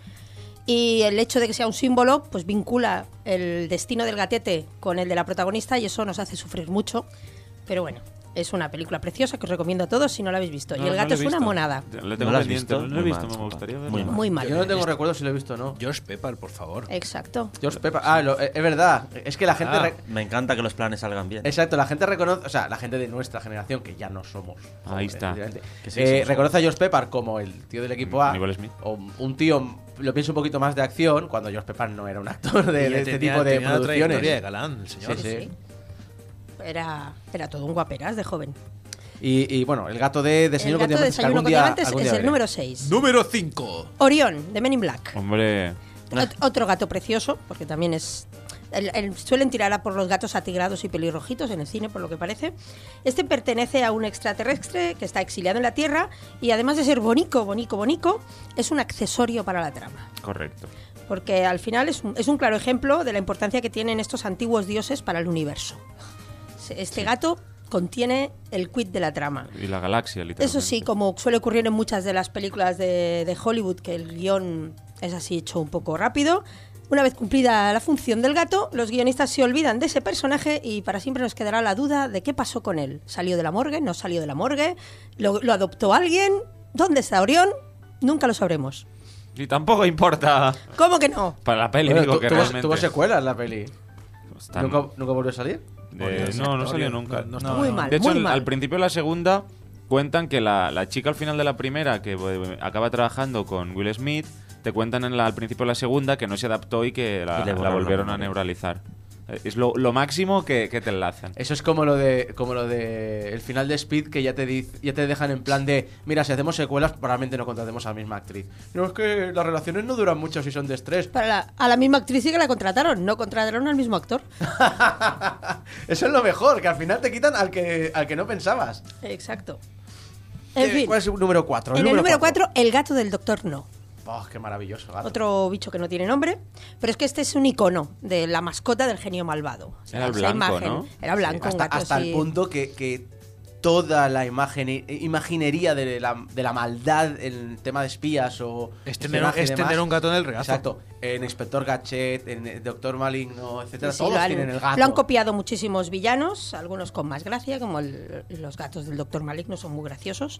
Y el hecho de que sea un símbolo, pues vincula el destino del gatete con el de la protagonista y eso nos hace sufrir mucho. Pero bueno, es una película preciosa que os recomiendo a todos si no la habéis visto. No, y el no gato lo he es una visto. monada. Le tengo ¿No lo has pendiente, visto? no lo he Muy visto, mal, me gustaría verlo. muy mal. Muy mal. Yo no tengo recuerdo si lo he visto o no. George Pepper, por favor. Exacto. George Pepper. Ah, lo- eh, es verdad. Es que la gente. Ah. re- Me encanta que los planes salgan bien. Exacto, la gente reconoce, o sea, la gente de nuestra generación, que ya no somos. Ahí jóvenes, está. evidentemente, Que sí, eh, somos reconoce a George Pepper como el tío del equipo A. Aníbal Smith. O un tío, lo pienso un poquito más de acción, cuando George Pepper no era un actor de, Y de este tenía- tipo de tenía una trayectoria de producciones. galán, el señor. Sí, sí. Era, era todo un guaperas de joven. Y, y, bueno, el gato de El Desayuno con gato de Diamantes, que Desayuno algún con día- Diamantes algún es día el veré. número seis. Número cinco. Orión, de Men in Black. Hombre, Ot- Otro gato precioso, porque también es El- el- suelen tirar a por los gatos atigrados y pelirrojitos en el cine, por lo que parece. Este pertenece a un extraterrestre que está exiliado en la Tierra y además de ser bonico, bonico, bonico, es un accesorio para la trama. Correcto. Porque al final es un, es un claro ejemplo de la importancia que tienen estos antiguos dioses para el universo. Este gato contiene el quid de la trama. Y la galaxia, literalmente. Eso sí, como suele ocurrir en muchas de las películas de, de Hollywood, que el guión es así hecho un poco rápido. Una vez cumplida la función del gato, los guionistas se olvidan de ese personaje y para siempre nos quedará la duda de qué pasó con él. ¿Salió de la morgue? ¿No salió de la morgue? ¿Lo, lo adoptó alguien? ¿Dónde está Orión? Nunca lo sabremos. Y tampoco importa ¿Cómo que no? para la peli, Bueno, digo tu- que tuvo, realmente... tuvo secuelas la peli. Están- ¿Nunca, ¿Nunca volvió a salir? de- no, no salió nunca. No, No, Muy no. mal, De hecho, muy al- mal. al principio de la segunda cuentan que la, la chica al final de la primera, que eh, acaba trabajando con Will Smith, te cuentan en la- al principio de la segunda que no se adaptó y que la, Y le la borraron volvieron la a memoria. neuralizar. Eh, Es lo, lo máximo que, que te enlazan. Eso es como lo de como lo de el final de Speed, que ya te diz- ya te dejan en plan de, mira, si hacemos secuelas probablemente no contratemos a la misma actriz. No, es que las relaciones no duran mucho si son de estrés. Para la- a la misma actriz sí que la contrataron, no contrataron al mismo actor. Eso es lo mejor, que al final te quitan al que al que no pensabas. Exacto. En Eh, fin, ¿Cuál es el número cuatro? en el número cuatro, el gato del Doctor No. Oh, qué maravilloso gato. Otro bicho que no tiene nombre, pero es que este es un icono de la mascota del genio malvado. O sea, Era el esa blanco, ¿no? Era blanco, un hasta gato hasta así. el punto que, que toda la imagen, i- imaginería de la, de la maldad en el tema de espías o Es tener, espionaje y es demás. tener un gato en el regazo. Exacto, en Inspector Gadget, en eh, Doctor Maligno, etcétera, Sí, todos lo, han, tienen el gato. lo han copiado muchísimos villanos, algunos con más gracia, como el- los gatos del Doctor Maligno son muy graciosos.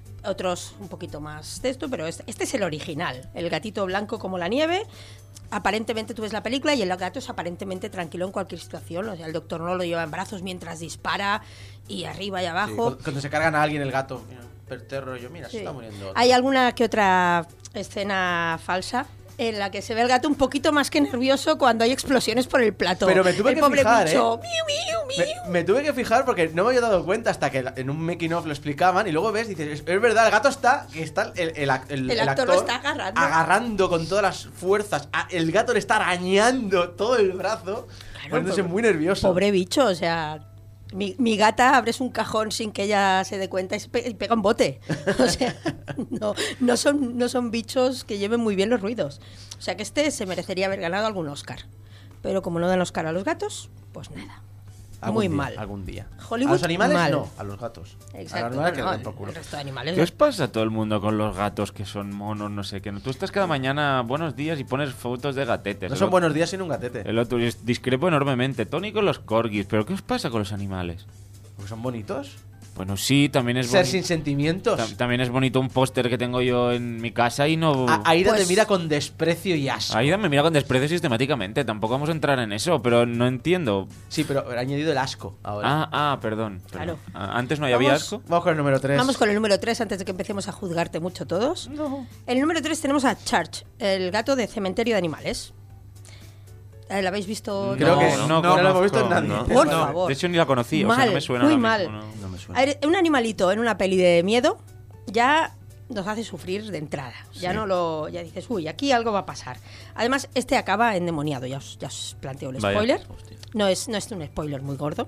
Otros un poquito más de esto, pero este, este es el original. El gatito blanco como la nieve. Aparentemente tú ves la película y el gato es aparentemente tranquilo en cualquier situación. O sea, el doctor no lo lleva en brazos mientras dispara y arriba y Sí, abajo. cuando, cuando se cargan a alguien el gato, mira, perterro, yo, mira, se Sí. está muriendo. Hay alguna que otra escena falsa en la que se ve el gato un poquito más que nervioso cuando hay explosiones por el plato. Pero me tuve el que pobre fijar, bicho, ¿eh? miu, miu, miu. Me, me tuve que fijar porque no me había dado cuenta hasta que en un making of lo explicaban y luego ves, dices, es, es verdad, el gato está, que está el, el, ac- el- El el actor lo está agarrando. agarrando con todas las fuerzas, a- el gato le está arañando todo el brazo, Claro, poniéndose pobre- muy nervioso. Pobre bicho, o sea, mi, mi gata abres un cajón sin que ella se dé cuenta y, se pe- y pega un bote. O sea, no, no, son, no son bichos que lleven muy bien los ruidos. O sea que este se merecería haber ganado algún Oscar. Pero como no dan Oscar a los gatos, pues nada. Algún Muy día, mal. Algún día. Hollywood, a los animales mal. no, a los gatos. a los Exacto. animales que no, le den por culo. el resto de animales. ¿Qué os pasa a todo el mundo con los gatos que son monos, no sé qué? Tú estás cada mañana, buenos días, y pones fotos de gatetes. No El son otro- buenos días sin un gatete. El otro es- discrepo enormemente. Tony con los corgis, pero ¿qué os pasa con los animales? Porque son bonitos. Bueno, sí, también es Ser boni- sin sentimientos. tam- También es bonito un póster que tengo yo en mi casa y no... A- Aida Pues- te mira con desprecio y asco. Aida me mira con desprecio sistemáticamente. Tampoco vamos a entrar en eso, pero no entiendo. Sí, pero he añadido el asco ahora. Ah, ah, perdón. perdón. Claro. Ah, Antes no había vamos, asco. Vamos con el número tres. Vamos con el número tres antes de que empecemos a juzgarte mucho todos. El número tres tenemos a Charge, el gato de Cementerio de Animales. Eh, ¿La habéis visto? Creo No, que no, no, no lo hemos visto en conozco, nadie. no. Por No, favor. de hecho ni la conocí, o sea, Mal, no me suena muy ahora mal. mismo, no. No me A suena. ver, un animalito en una peli de miedo ya nos hace sufrir de entrada. Ya no lo. Ya dices, uy, aquí algo va a pasar. Además, este acaba endemoniado. Ya os, ya os planteo el Vaya. spoiler. Hostia. No es, no es un spoiler muy gordo.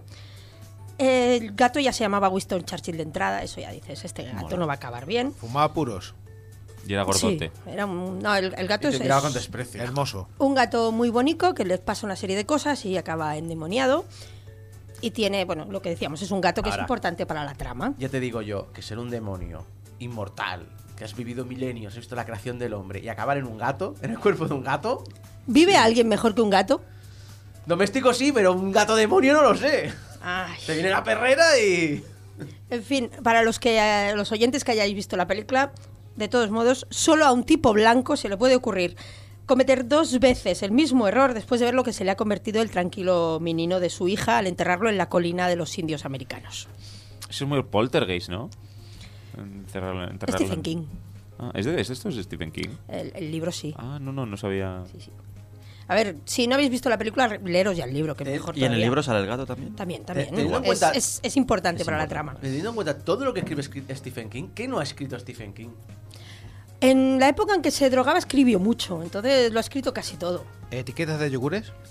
El gato ya se llamaba Winston Churchill de entrada. Eso ya dices, este gato Mola. no va a acabar bien. Fumaba puros. Y era gordote. Sí, era un, no, el, el gato Y te es, miraba es con desprecio. Hermoso. un gato muy bonito que les pasa una serie de cosas y acaba endemoniado. Y tiene, bueno, lo que decíamos, es un gato que Ahora. es importante para la trama. Ya te digo yo, que ser un demonio inmortal, que has vivido milenios, has visto la creación del hombre, y acabar en un gato, en el cuerpo de un gato. ¿Vive alguien mejor que un gato? Doméstico sí, pero un gato demonio no lo sé. Ay. Te viene la perrera y. En fin, para los que eh, los oyentes que hayáis visto la película, de todos modos, solo a un tipo blanco se le puede ocurrir cometer dos veces el mismo error después de ver lo que se le ha convertido el tranquilo menino de su hija al enterrarlo en la colina de los indios americanos. Eso es muy poltergeist, ¿no? Encerrarlo, enterrarlo Stephen en- King, Ah, ¿es, de, ¿es esto es de Stephen King? el, el libro sí. Ah, no, no, no sabía. Sí, sí. A ver, si no habéis visto la película, re- leeros ya el libro, que es Eh, mejor ¿Y en el todavía. libro sale el gato también? También, también. teniendo en es, cuenta- es- es importante Es para la importante. trama. Teniendo en cuenta todo lo que escribe escri- Stephen King, ¿qué no ha escrito Stephen King? En la época en que se drogaba escribió mucho, entonces lo ha escrito casi todo. ¿Etiquetas de yogures?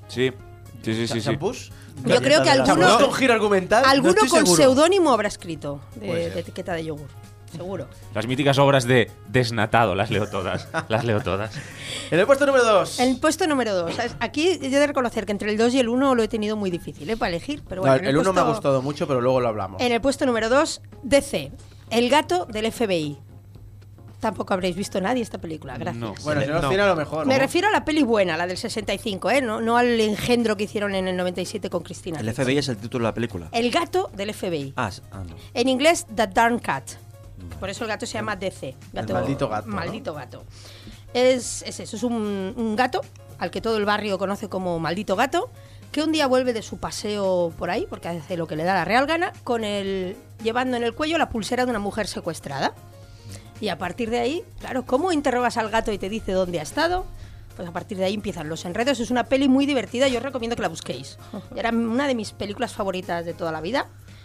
Sí, sí, sí, sí. sí. ¿Champús? Yo creo que alguno, ¿Champús con giro argumental? No alguno estoy con seguro. seudónimo habrá escrito de, Puede ser. de etiqueta de yogur. Seguro. Las míticas obras de Desnatado, las leo todas. Las leo todas. En el puesto número dos. El puesto número dos. Aquí yo he de reconocer que entre el dos y el uno lo he tenido muy difícil, ¿eh? Para elegir. Pero bueno, No, en el uno puesto- me ha gustado mucho, pero luego lo hablamos. En el puesto número dos, D C. El gato del F B I. Tampoco habréis visto nadie esta película, gracias. No. Bueno, si no, No. tiene a lo mejor. Me ¿no? refiero a la peli buena, la del sesenta y cinco, ¿eh? No, no al engendro que hicieron en el noventa y siete con Cristina. El Ricci. F B I es el título de la película. El gato del F B I. Ah, s- ah, no. En inglés, The Darn Cat. Por eso el gato se llama D C. Gato, maldito gato, ¿no? Maldito gato. Es, es eso, es un, un gato al que todo el barrio conoce como maldito gato, que un día vuelve de su paseo por ahí, porque hace lo que le da la real gana, con el, llevando en el cuello la pulsera de una mujer secuestrada. Y a partir de ahí, claro, ¿cómo interrogas al gato y te dice dónde ha estado? Pues a partir de ahí empiezan los enredos. Es una peli muy divertida, yo os recomiendo que la busquéis. Era una de mis películas favoritas de toda la vida.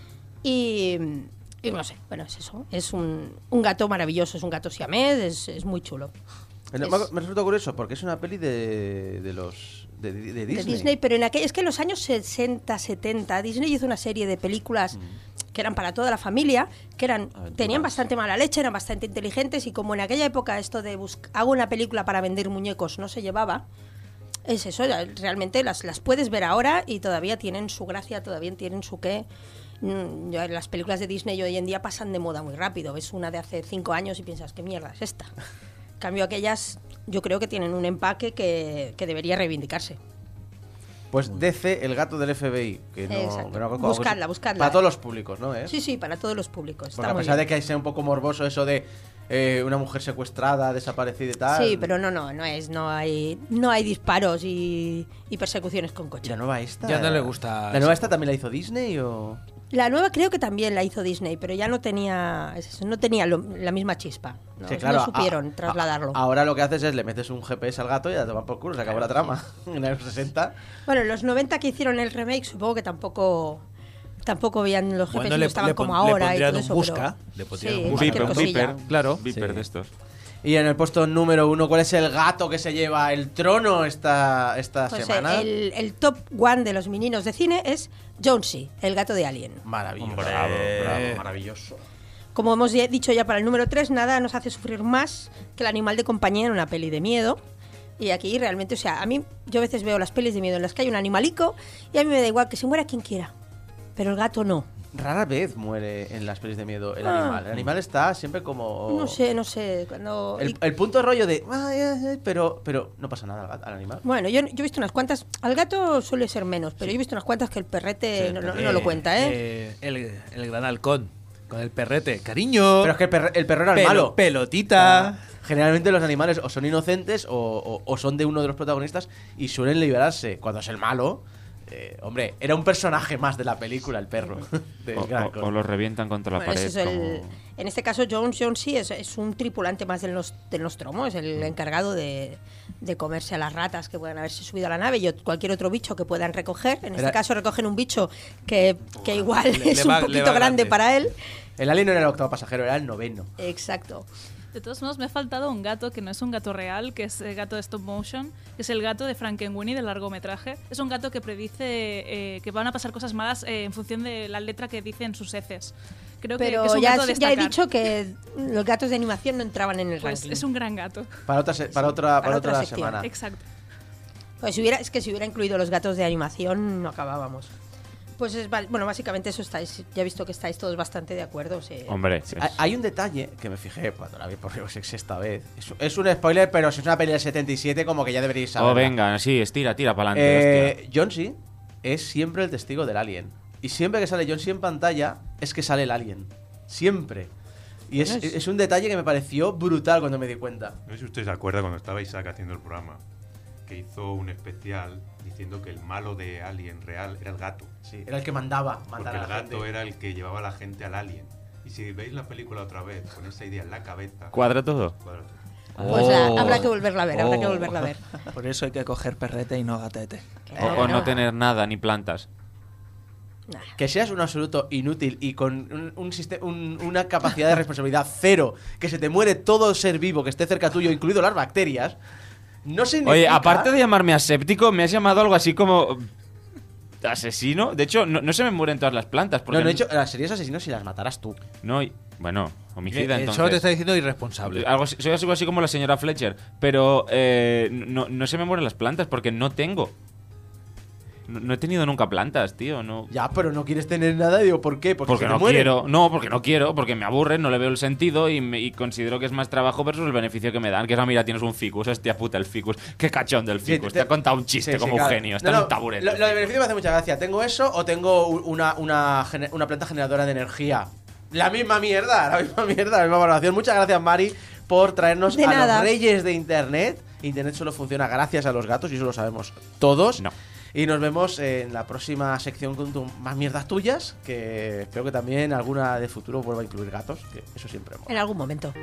Y, y no sé, bueno, es eso. Es un, un gato maravilloso, es un gato siamés, es, es muy chulo. Me, Es- me resulta curioso porque es una peli de, de los. De, de De Disney. Disney, pero en aquel, es que en los años sesenta, setenta, Disney hizo una serie de películas que eran para toda la familia, que eran Aventuras. tenían bastante mala leche, eran bastante inteligentes, y como en aquella época esto de busc- hago una película para vender muñecos no se llevaba, es eso, ya, realmente las, las puedes ver ahora y todavía tienen su gracia, todavía tienen su qué. Mm, ya las películas de Disney hoy en día pasan de moda muy rápido, ves una de hace cinco años y piensas, ¿qué mierda es esta? En cambio aquellas yo creo que tienen un empaque que, que debería reivindicarse. Pues D C, el gato del F B I. Que no, Exacto. que no- Buscadla, buscadla. Para todos los públicos, ¿no? ¿Eh? Sí, sí, para todos los públicos. Porque Está a muy pesar bien. de que sea un poco morboso eso de eh, una mujer secuestrada, desaparecida y tal. Sí, pero no, no, no es, no hay, no hay disparos y, y persecuciones con ¿Y coche. la nueva esta? Ya no le gusta ¿La nueva esta también la hizo Disney o...? La nueva creo que también la hizo Disney, pero ya no tenía, es eso, no tenía lo- la misma chispa. No, Sí, no supieron a- a- trasladarlo. ahora lo que haces es le metes un G P S al gato y ya te va por culo, se acabó la trama. En los sesenta. Bueno, en los noventa que hicieron el remake, supongo que tampoco tampoco veían los G P S, Bueno, no le- estaban le como pon- le ahora y pondrían todo un eso. busca, pero- le pondrían sí, un Un busca. cualquier beeper, un cosilla. beeper. Claro. Beeper Sí. de estos. Y en el puesto número uno, ¿cuál es el gato que se lleva el trono esta, esta Pues semana? el, el top one de los meninos de cine es Jonesy, el gato de Alien. Maravilloso. Hombre. Bravo, bravo, maravilloso. Como hemos ya dicho ya para el número tres, nada nos hace sufrir más que el animal de compañía en una peli de miedo. Y aquí realmente, o sea, a mí yo a veces veo las pelis de miedo en las que hay un animalico y a mí me da igual que se muera quien quiera, pero el gato no. Rara vez muere en las pelis de miedo el Ah. animal. El animal está siempre como... No sé, no sé, cuando... El, y- el punto rollo de... "Ay, ay, ay", pero, pero no pasa nada al, gato- al animal. Bueno, yo, yo he visto unas cuantas, al gato suele ser menos, pero yo he visto unas cuantas que el perrete Sí, no, no- eh, no lo cuenta, ¿eh? Eh, el, el gran halcón con el perrete. Cariño. Pero es que el, perre- el perro era el Pelo- malo. Pelotita. Generalmente los animales o son inocentes o, o- o son de uno de los protagonistas y suelen liberarse. Cuando es el malo, eh, hombre, era un personaje más de la película, el perro. del O, gran o- halcón. o los revientan contra la Bueno, pared. ese es el- como- en este caso, Jones Jonesy es, es un tripulante más del, nos, del Nostromo, es el encargado de, de comerse a las ratas que puedan haberse subido a la nave y ot- cualquier otro bicho que puedan recoger. En este Era- caso recogen un bicho que, que igual le- es le un va- le poquito va grande grande. para él. El alien no era el octavo pasajero, era el noveno. Exacto. De todos modos, me ha faltado un gato que no es un gato real, que es el gato de stop motion, que es el gato de Frankenweenie del largometraje. Es un gato que predice eh, que van a pasar cosas malas eh, en función de la letra que dicen sus heces. Creo que- Pero que, es un ya, gato a ya he destacar. dicho que los gatos de animación no entraban en el Pues ranking. es un gran gato. Para otra, se- para otra, para para otra otra sección. semana. Exacto. Pues si hubiera, es que si hubiera incluido los gatos de animación no acabábamos. Pues es, val- bueno, básicamente eso estáis, ya he visto que estáis todos bastante de acuerdo. sí. Hombre, Sí, es- hay- Hay un detalle que me fijé cuando la vi por sexta vez. Es, es un spoiler, pero si es una peli del setenta y siete, como que ya deberíais saber. oh, venga, sí, estira, tira para adelante. Eh, Jonesy es siempre el testigo del alien. Y siempre que sale Jonesy en pantalla, es que sale el alien. Siempre. Y es, Bueno, es- es un detalle que me pareció brutal cuando me di cuenta. No sé si usted se acuerda cuando estaba Isaac haciendo el programa, que hizo un especial diciendo que el malo de Alien real era el gato. Sí, era el que mandaba Porque matar a el la gato gente. era el que llevaba a la gente al Alien. Y si veis la película otra vez, con esa idea en la cabeza... ¿Cuadra todo? cuadra todo. Pues Oh. la- habrá que volverla a ver, habrá que Oh. volverla a ver. Por eso hay que coger perrete y no gatete. O, o no tener nada, ni plantas. Nah. Que seas un absoluto inútil y con un, un siste- un- una capacidad de responsabilidad cero, que se te muere todo ser vivo que esté cerca tuyo, incluido las bacterias, no significa... Oye, aparte de llamarme aséptico, me has llamado algo así como... ¿asesino? De hecho, no, no se me mueren todas las plantas. Porque No, no he dicho, las serías asesinos si las mataras tú. No, y- bueno, homicida Eh, eh, entonces. Solo te está diciendo irresponsable. Algo así- soy algo así como la señora Fletcher. Pero eh, no, no se me mueren las plantas porque no tengo. No, no he tenido nunca plantas, tío. No, Ya, pero no quieres tener nada, digo, ¿por qué? Porque, porque se te no mueren. quiero. No, porque no quiero. Porque me aburren, no le veo el sentido y, me- y considero que es más trabajo versus el beneficio que me dan. Que es, ah, mira, tienes un ficus. Hostia puta, el ficus. Qué cachón del Sí, ficus. te, ha contado un chiste sí, sí, como claro. un genio. Está No, en no, un taburete. Lo, lo de beneficio me hace mucha gracia. ¿Tengo eso o tengo u- una, una, gener- una planta generadora de energía? La misma mierda, la misma mierda, la misma valoración. Muchas gracias, Mari, por traernos De a nada. los reyes de Internet. Internet solo funciona gracias a los gatos y eso lo sabemos todos. No. Y nos vemos en la próxima sección con tu- más mierdas tuyas, que espero que también alguna de futuro vuelva a incluir gatos, que eso siempre mola. En algún momento.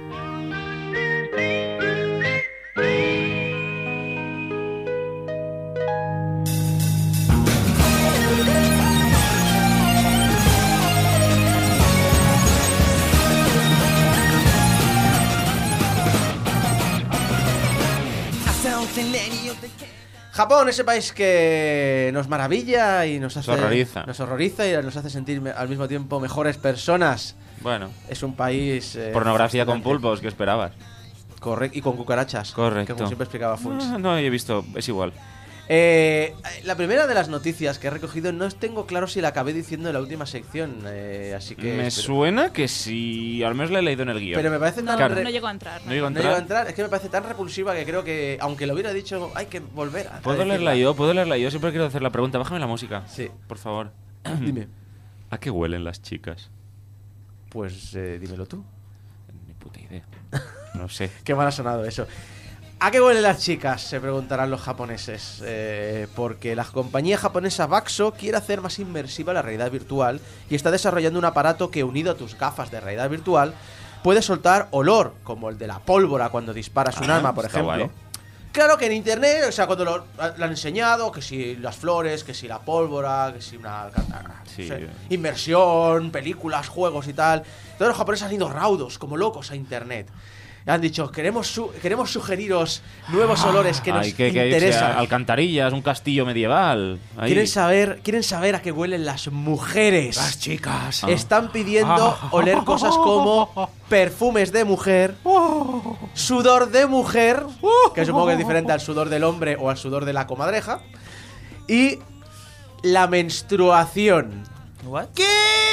Japón, ese país que nos maravilla y nos hace... Nos horroriza. Nos horroriza y nos hace sentir me- al mismo tiempo mejores personas. Bueno, Es un país... eh, pornografía con fascinante. pulpos, ¿qué esperabas? Correcto, y con cucarachas. Correcto. Que como siempre explicaba Funs. Ah, no, he visto, es igual. Eh, la primera de las noticias que he recogido no tengo claro si la acabé diciendo en la última sección, eh, así que... Me espero- suena que sí, al menos la he leído en el guión. Pero me parece tan... No, re- no llegó a entrar. No llegó a no llego a entrar. entrar, es que me parece tan repulsiva que creo que, aunque lo hubiera dicho, hay que volver a... a ¿Puedo decirla. leerla yo? ¿Puedo leerla yo? Siempre quiero hacer la pregunta. Bájame la música. Sí. Por favor. Dime. ¿A qué huelen las chicas? Pues eh, dímelo tú. Ni puta idea. No sé. Qué mal ha sonado eso. ¿A qué huelen las chicas? Se preguntarán los japoneses. Eh, porque la compañía japonesa Baxo quiere hacer más inmersiva la realidad virtual y está desarrollando un aparato que, unido a tus gafas de realidad virtual, puede soltar olor, como el de la pólvora cuando disparas un Ah, arma, por está ejemplo. guay. Claro que en internet, o sea, cuando lo, lo han enseñado, que si las flores, que si la pólvora, que si una Sí. no sé, inmersión, películas, juegos y tal. Todos los japoneses han ido raudos, como locos, a internet. Han dicho, queremos su- queremos sugeriros nuevos olores que nos Hay que, que irse interesan. a alcantarillas, un castillo medieval. Ahí. Quieren saber, quieren saber a qué huelen las mujeres. Las chicas. Están pidiendo oler cosas como perfumes de mujer, sudor de mujer, que supongo que es diferente al sudor del hombre o al sudor de la comadreja, y la menstruación. ¿Qué?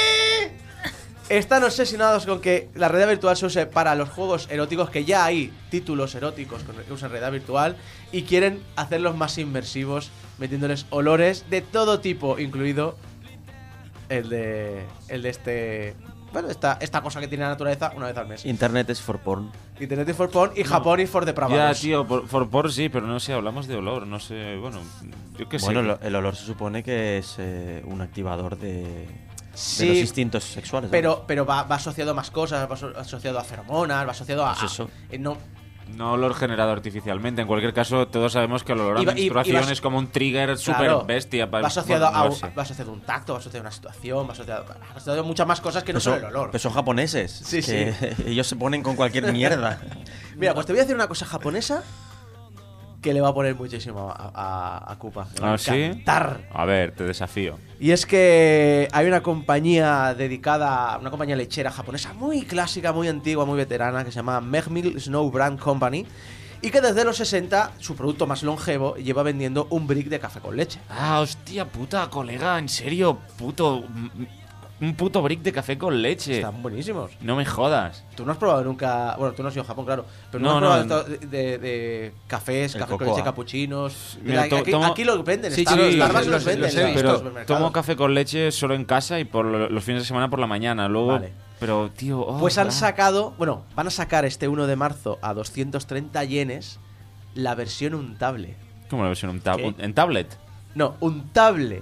Están obsesionados con que la realidad virtual se use para los juegos eróticos, que ya hay títulos eróticos con- que usan realidad virtual, y quieren hacerlos más inmersivos, metiéndoles olores de todo tipo, incluido el de el de este... Bueno, esta, esta cosa que tiene la naturaleza una vez al mes. Internet es for porn. Internet is for porn y Japón is for Ya, depravados. tío, por, por, por sí, pero no sé, hablamos de olor, no sé, bueno, yo qué sé. Bueno, lo- el olor se supone que es eh, un activador de, de Sí, los instintos sexuales. ¿no? Pero, pero va, va asociado a más cosas, va aso- asociado a feromonas, va asociado a... Pues eso. eh, no, No olor generado artificialmente. En cualquier caso, todos sabemos que el olor a Y va- y- y menstruación vas- es como un trigger súper claro, bestia para va asociado, a, un- moverse. va asociado a un tacto, va asociado a una situación, va asociado, va asociado a muchas más cosas que no Pero solo son, el olor. pero son japoneses. Sí, que ellos se ponen con cualquier mierda. Mira, pues te voy a decir una cosa japonesa que le va a poner muchísimo a, a, a Koopa. Le va a ¿Ah, sí? encantar. A ver, te desafío. Y es que hay una compañía dedicada, una compañía lechera japonesa muy clásica, muy antigua, muy veterana, que se llama Megmill Snow Brand Company, y que desde los sesenta, su producto más longevo, lleva vendiendo un brick de café con leche. Ah, hostia puta, colega, en serio, puto. Un puto brick de café con leche. Están buenísimos. No me jodas. Tú no has probado nunca, bueno, tú no has ido a Japón, claro, pero no, No, has no, probado esto de, de- de cafés, El café con cocoa. leche, capuchinos. Mira, aquí, to- aquí- tomo- aquí lo venden, Sí, Starbucks, sí, Starbucks lo los sé, venden, lo sé, en pero los supermercados. tomo café con leche solo en casa y por lo- los fines de semana por la mañana. Luego. Vale. Pero, tío. oh, Pues han ah. sacado, bueno, van a sacar este uno de marzo a doscientos treinta yenes la versión untable. ¿Cómo la versión? ¿Un tab- ¿Qué? un- ¿En tablet? No, untable.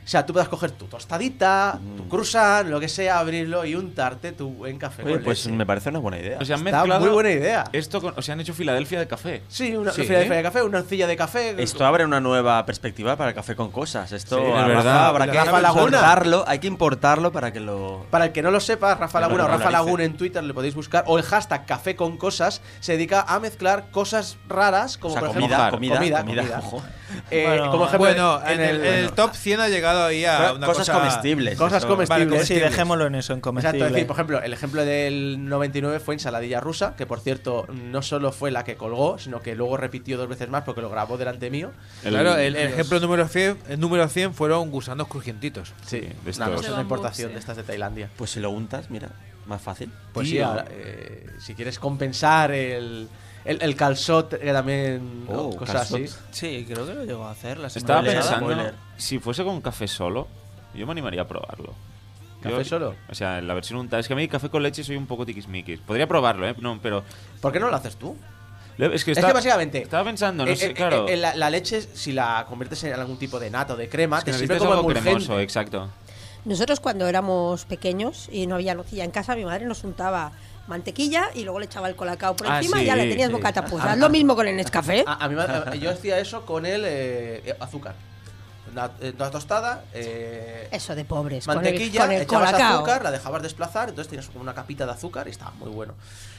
O sea, tú puedes coger tu tostadita, Mm. tu croissant, lo que sea, abrirlo y untarte tu buen café Oye, con pues leche. me parece una buena idea. O sea, han Está mezclado muy buena idea. Esto con, o sea, han hecho Filadelfia de café. Sí, una Sí, fila ¿eh? de café, una arcilla de café. Esto abre una nueva perspectiva para el café con cosas. Esto Sí, a es Rafa verdad. habrá que Rafa Laguna. importarlo, hay que importarlo para que lo... Para el que no lo sepa, Rafa Pero Laguna o no lo Rafa dice. Laguna en Twitter le podéis buscar, o el hashtag café con cosas, se dedica a mezclar cosas raras, como O sea, por comida, ejemplo, comida, comida, comida, comida. ojo. Eh, Bueno, como ejemplo, Bueno, en el, en el bueno, top cien ha llegado ahí a Pero una cosas cosa- comestibles. Cosas eso. comestibles. Vale, Sí, dejémoslo en eso, en Exacto, comestible. es decir, por ejemplo, el ejemplo del noventa y nueve fue ensaladilla rusa, que por cierto no solo fue la que colgó, sino que luego repitió dos veces más porque lo grabó delante mío. Claro, el, el ejemplo número cien, el número cien fueron gusanos crujientitos. Sí, de una estos. cosa, De una bambú, importación sí. de estas de Tailandia. Pues si lo untas, mira, más fácil. Pues sí, Tío. ahora, eh, si quieres compensar el, el, el calzot, que también, ¿no? Oh, cosas calzot. así. Sí, creo que lo llegó a hacer la semana Estaba Spoiler, pasada. pensando, spoiler. si fuese con café solo, yo me animaría a probarlo. ¿Café Yo- solo? O sea, la versión untada. Es que a mí café con leche soy un poco tiquismiquis. Podría probarlo, ¿eh? No, pero... ¿Por qué no lo haces tú? le- Es que, Es está- que básicamente. Estaba pensando, no eh, sé, eh, claro... eh, eh, la, la leche, si la conviertes en algún tipo de nata o de crema, es que te sirve necesitas como algo emulgente. cremoso, exacto. Nosotros cuando éramos pequeños y no había nocilla en casa, mi madre nos untaba mantequilla y luego le echaba el colacao por Ah, encima sí, y ya le tenías sí. bocata. Pues haz lo mismo con el Nescafé. A, a mi madre- a- yo hacía eso con el eh, eh, azúcar. Una, eh, una tostada, eh, Eso de pobres. mantequilla, con el, con el echabas colacao. azúcar, la dejabas desplazar, entonces tienes como una capita de azúcar y estaba muy bueno.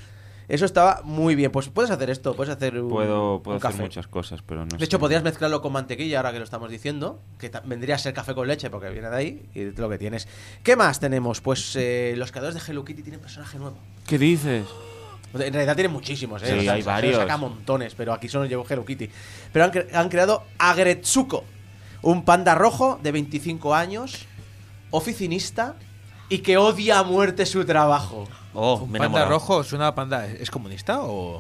Eso estaba muy bien. Pues puedes hacer esto, puedes hacer un, Puedo, puedo un hacer café. muchas cosas, pero no De hecho, sé. podrías mezclarlo con mantequilla, ahora que lo estamos diciendo, que ta- vendría a ser café con leche, porque viene de ahí, y es lo que tienes. ¿Qué más tenemos? Pues eh, los creadores de Hello Kitty tienen personaje nuevo. ¿Qué dices? En realidad tienen muchísimos, ¿eh? Sí, O sea, hay se varios. saca montones, pero aquí solo llevo Hello Kitty. Pero han, cre- han creado Agretsuko, un panda rojo de veinticinco años, oficinista, y que odia a muerte su trabajo. Oh, ¿Un me he panda enamorado. rojo suena a panda? ¿Es comunista o...?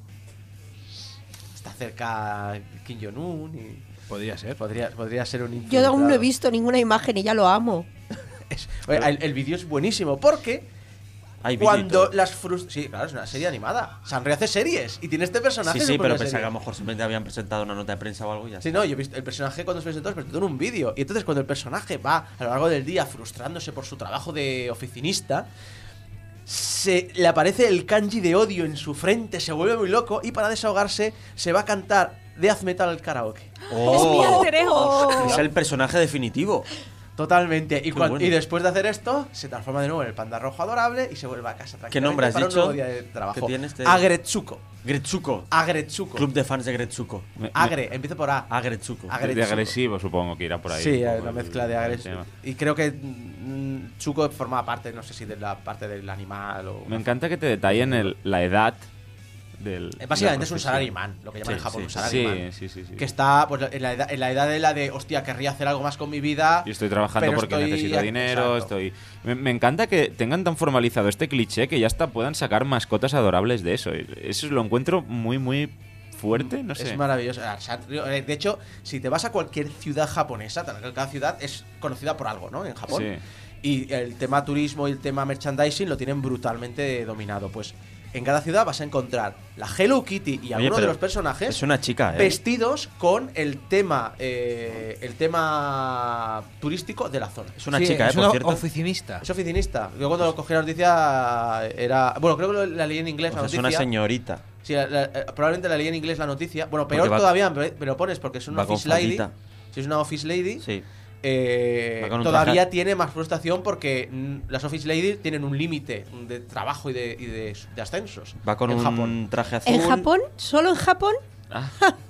Está cerca Kim Jong-un y Podría ser. podría, podría ser un Yo infiltrado. aún no he visto ninguna imagen y ya lo amo. Es- oye, el, el vídeo es buenísimo porque Hay cuando vídeo y todo. las frust... Sí, claro, es una serie animada. Sanrio hace series y tiene este personaje. Sí, en sí, su pero propia pensaba que a serie. lo mejor simplemente habían presentado una nota de prensa o algo y ya Sí, está. no, yo he visto el personaje cuando se presentó, se presentó en un vídeo. Y entonces cuando el personaje va a lo largo del día frustrándose por su trabajo de oficinista, se le aparece el kanji de odio en su frente, se vuelve muy loco y para desahogarse se va a cantar death metal al karaoke. Oh, Es mi alter ego. es el personaje definitivo. Totalmente. Y, Qué cuan- bueno. y después de hacer esto, se transforma de nuevo en el panda rojo adorable y se vuelve a casa tranquilamente. ¿Qué nombre has para un dicho? nuevo día de trabajo. ¿Qué tiene este? Agretsuko. Gretsuko. Agretsuko. Club de fans de Gretsuko. Me- Agre, empieza por A. Agretsuko. Agre- De agresivo, supongo que irá por ahí. Sí, un hay poco una el- mezcla de el agres. tema. Y creo que mm, Tsuko formaba parte, no sé si de la parte del animal o. Me encanta que te detallen el- la edad del. Eh, Básicamente la es un profesión. salaryman, lo que llaman Sí, en Japón sí, un sí. salaryman. Sí, sí, sí, sí. Que está pues, en, la edad, en la edad de la de, hostia, querría hacer algo más con mi vida. Y estoy trabajando pero porque estoy- necesito dinero, exacto. estoy... Me, me encanta que tengan tan formalizado este cliché que ya hasta puedan sacar mascotas adorables de eso. Eso lo encuentro muy, muy fuerte, no sé. Es maravilloso. Ah, Sanrio, eh, De hecho, si te vas a cualquier ciudad japonesa, tal, cada ciudad es conocida por algo, ¿no? En Japón. Sí. Y el tema turismo y el tema merchandising lo tienen brutalmente dominado. Pues en cada ciudad vas a encontrar la Hello Kitty y algunos de pero los personajes Es una chica, ¿eh? vestidos con el tema eh, el tema turístico de la zona. Es una Sí, chica, ¿eh? es Por una cierto. oficinista. Es oficinista. Yo cuando lo cogí la noticia era... Bueno, creo que lo- la leí en inglés O la sea, es noticia. una señorita. Sí, la- la- eh, probablemente la leí en inglés la noticia. Bueno, Porque peor va- todavía, me me lo pones porque es una va con office lady. faldita. Si es una office lady, Sí. eh, Va con un todavía traje. tiene más frustración porque mm, las office lady tienen un límite de trabajo y de, y de, de ascensos. Va con en un Japón. traje azul. ¿En Japón? ¿Solo en Japón? Ah,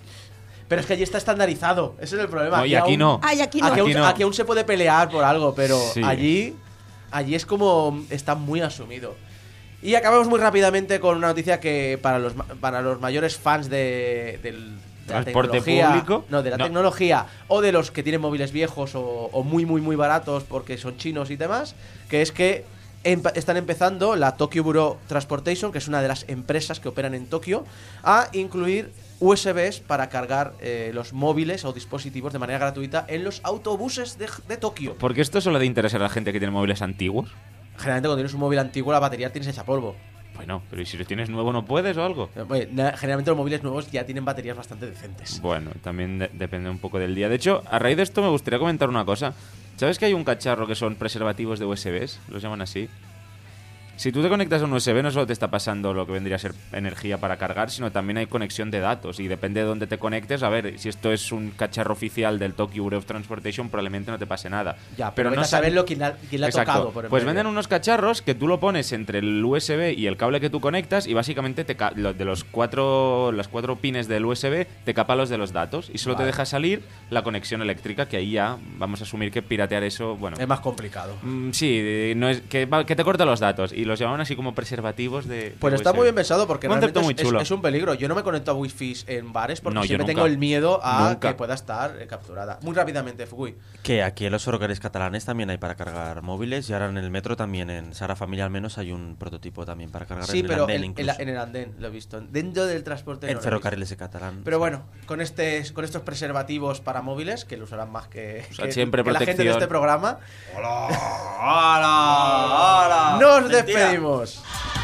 Pero es que allí está estandarizado. Ese es el problema. no, y aquí aún- no. Ay, aquí no. Aquí, aún, Aquí no. aquí aún se puede pelear por algo, pero Sí. allí, allí es como está muy asumido. Y acabamos muy rápidamente con una noticia que para los, ma- para los mayores fans de, del- de la ¿Transporte tecnología, público? no, de la No. tecnología o de los que tienen móviles viejos o, o muy muy muy baratos porque son chinos y demás, que es que empa- están empezando la Tokyo Bureau Transportation, que es una de las empresas que operan en Tokio, a incluir U S Bs para cargar eh, los móviles o dispositivos de manera gratuita en los autobuses de, de Tokio. Porque esto solo de interesar a la gente que tiene móviles antiguos. Generalmente cuando tienes un móvil antiguo la batería tienes hecha polvo. Bueno, pero ¿y si lo tienes nuevo no puedes o algo? Oye, na- generalmente los móviles nuevos ya tienen baterías bastante decentes. Bueno, también de- depende un poco del día. De hecho, a raíz de esto me gustaría comentar una cosa. ¿Sabes que hay un cacharro que son preservativos de U S Bs? Los llaman así. Si tú te conectas a un U S B, no solo te está pasando lo que vendría a ser energía para cargar, sino también hay conexión de datos. Y depende de dónde te conectes, a ver, si esto es un cacharro oficial del Tokyo Bureau of Transportation, probablemente no te pase nada. Ya, pero, pero no no saberlo quién, la, quién le ha Exacto. tocado. Por Pues medio. venden unos cacharros que tú lo pones entre el U S B y el cable que tú conectas y básicamente te ca lo, de los cuatro, las cuatro pines del U S B te capa los de los datos y solo Vale. te deja salir la conexión eléctrica, que ahí ya vamos a asumir que piratear eso, bueno... Es más complicado. Mm, sí, no es que, que te corta los datos y los llaman así como preservativos de... Pues de está U S B. muy bien pensado porque Un concepto realmente muy es, chulo. es, es un peligro. Yo no me conecto a Wi-Fi en bares porque No, yo siempre nunca. tengo el miedo a Nunca. que pueda estar eh, capturada. Muy rápidamente, Fukui. Que aquí en los ferrocarriles catalanes también hay para cargar móviles y ahora en el metro también, en Sara Familia al menos, hay un prototipo también para cargar Sí, en el pero andén en, en, incluso. la- en el andén lo he visto. Dentro del transporte no En lo he ferrocarriles de Catalán. visto. Pero bueno, con este con estos preservativos para móviles, que lo usarán más que, O sea, que- siempre que la gente de protección. este programa, ¡Hola! ¡Hola! nos Mentira. despedimos.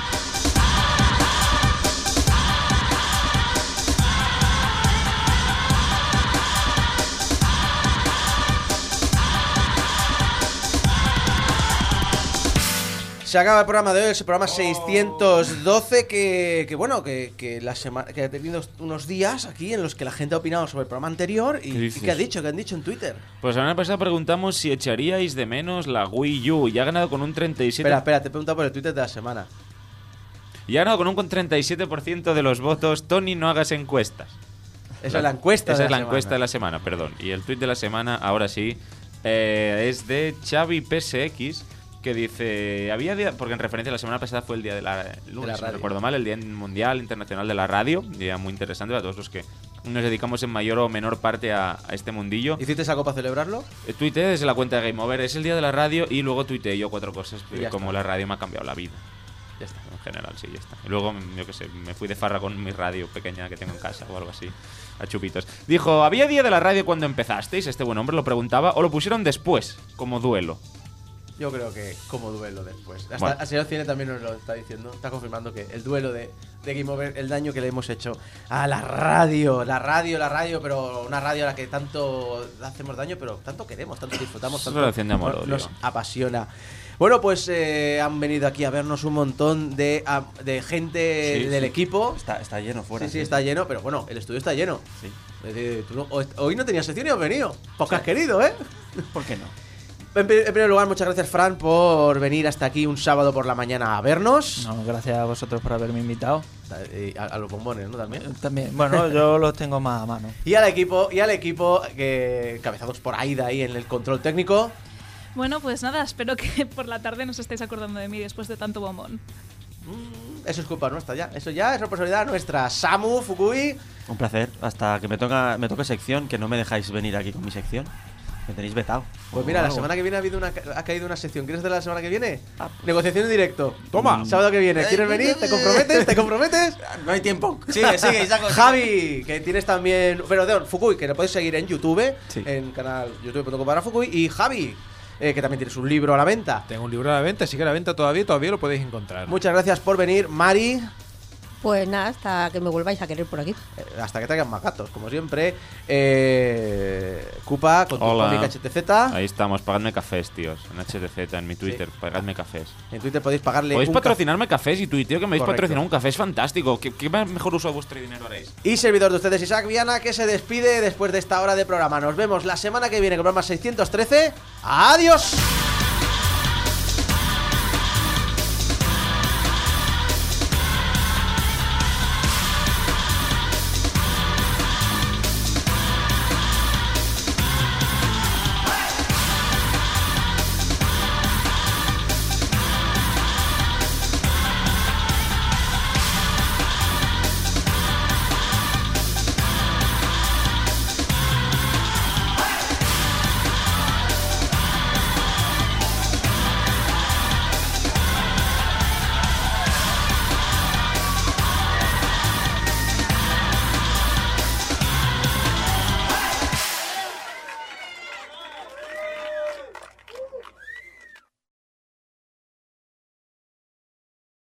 Se acaba el programa de hoy, es el programa seiscientos doce que, que bueno, que, que la semana que ha tenido unos días aquí en los que la gente ha opinado sobre el programa anterior y, ¿Qué y dices? ¿qué ha dicho? ¿Qué han dicho en Twitter? Pues la semana pasada preguntamos si echaríais de menos la Wii U y ha ganado con un treinta y siete... Espera, espera, te he preguntado por el Twitter de la semana. Y ha ganado con un treinta y siete por ciento de los votos. Tony, no hagas encuestas. Esa es la encuesta Esa de es la la encuesta semana. de la semana, perdón. Y el tuit de la semana, ahora sí, eh, es de Xavi P S X, que dice... había día, porque en referencia a la semana pasada fue el día de la... lunes, De la si no radio. recuerdo mal, el Día Mundial Internacional de la Radio. Día muy interesante para todos los que nos dedicamos en mayor o menor parte a, a este mundillo. ¿Hiciste esa copa a celebrarlo? Eh, Tuiteé desde la cuenta de Game Over, es el día de la radio, y luego tuiteé yo cuatro cosas, Y de ya como está. la radio me ha cambiado la vida. Ya está. En general, sí, ya está. Y luego, yo qué sé, me fui de farra con mi radio pequeña que tengo en casa o algo así, a chupitos. Dijo, ¿había día de la radio cuando empezasteis? Este buen hombre lo preguntaba, ¿o lo pusieron después, como duelo? Yo creo que como duelo después. Hasta Bueno. el señor Cine también nos lo está diciendo. Está confirmando que el duelo de, de Game Over, el daño que le hemos hecho a la radio. La radio, la radio, pero una radio a la que tanto hacemos daño, pero tanto queremos, tanto disfrutamos, Es tanto relación de amor-odio. nos apasiona. Bueno, pues eh, han venido aquí a vernos un montón de, a- de gente Sí, del sí. equipo. Está, está lleno fuera. Sí, sí, está lleno, pero bueno, el estudio está lleno. Sí. Es decir, tú no- hoy- hoy no tenías sección y has venido. Porque has querido, ¿eh? ¿Por qué no? En, pri- en primer lugar, muchas gracias, Fran, por venir hasta aquí un sábado por la mañana a vernos. No, gracias a vosotros por haberme invitado. Y a, a los bombones, ¿no? También. También, bueno, yo los tengo más a mano. Y al equipo, y al equipo que encabezados por Aida ahí en el control técnico. Bueno, pues nada, espero que por la tarde nos estéis acordando de mí después de tanto bombón. Eso es culpa nuestra ya. Eso ya es responsabilidad nuestra. Samu, Fukui. Un placer. Hasta que me toca me toque sección, que no me dejáis venir aquí con mi sección. Me tenéis vetado. Pues mira, O la algo. semana que viene ha, habido una, ha caído una sección. ¿Quieres de la semana que viene? Negociación en directo. Toma. Sábado que viene. ¿Quieres venir? ¿Te comprometes? ¿Te comprometes? No hay tiempo. Sigue, sigue, Isaac. Javi, que tienes también. Perdón, Fukui, que lo podéis seguir en YouTube, Sí. en canal youtube punto com barra Fukui. Y Javi, eh, que también tienes un libro a la venta. Tengo un libro a la venta, sigue a la venta todavía, todavía lo podéis encontrar. Muchas gracias por venir, Mari. Pues nada, hasta que me volváis a querer por aquí. Eh, hasta que traigan más gatos, como siempre. Eh, Cupa, con tu Hola. cómic H T Z. Ahí estamos, pagadme cafés, tíos, en H T Z, en mi Twitter, pagadme cafés. En Twitter podéis pagarle. Podéis un patrocinarme cafés y tuiteo que me habéis Correcto. patrocinado un café, es fantástico. ¿Qué, qué mejor uso de vuestro dinero haréis? café. Y servidor de ustedes, Isaac Viana, que se despide después de esta hora de programa. Nos vemos la semana que viene con el programa seiscientos trece. ¡Adiós!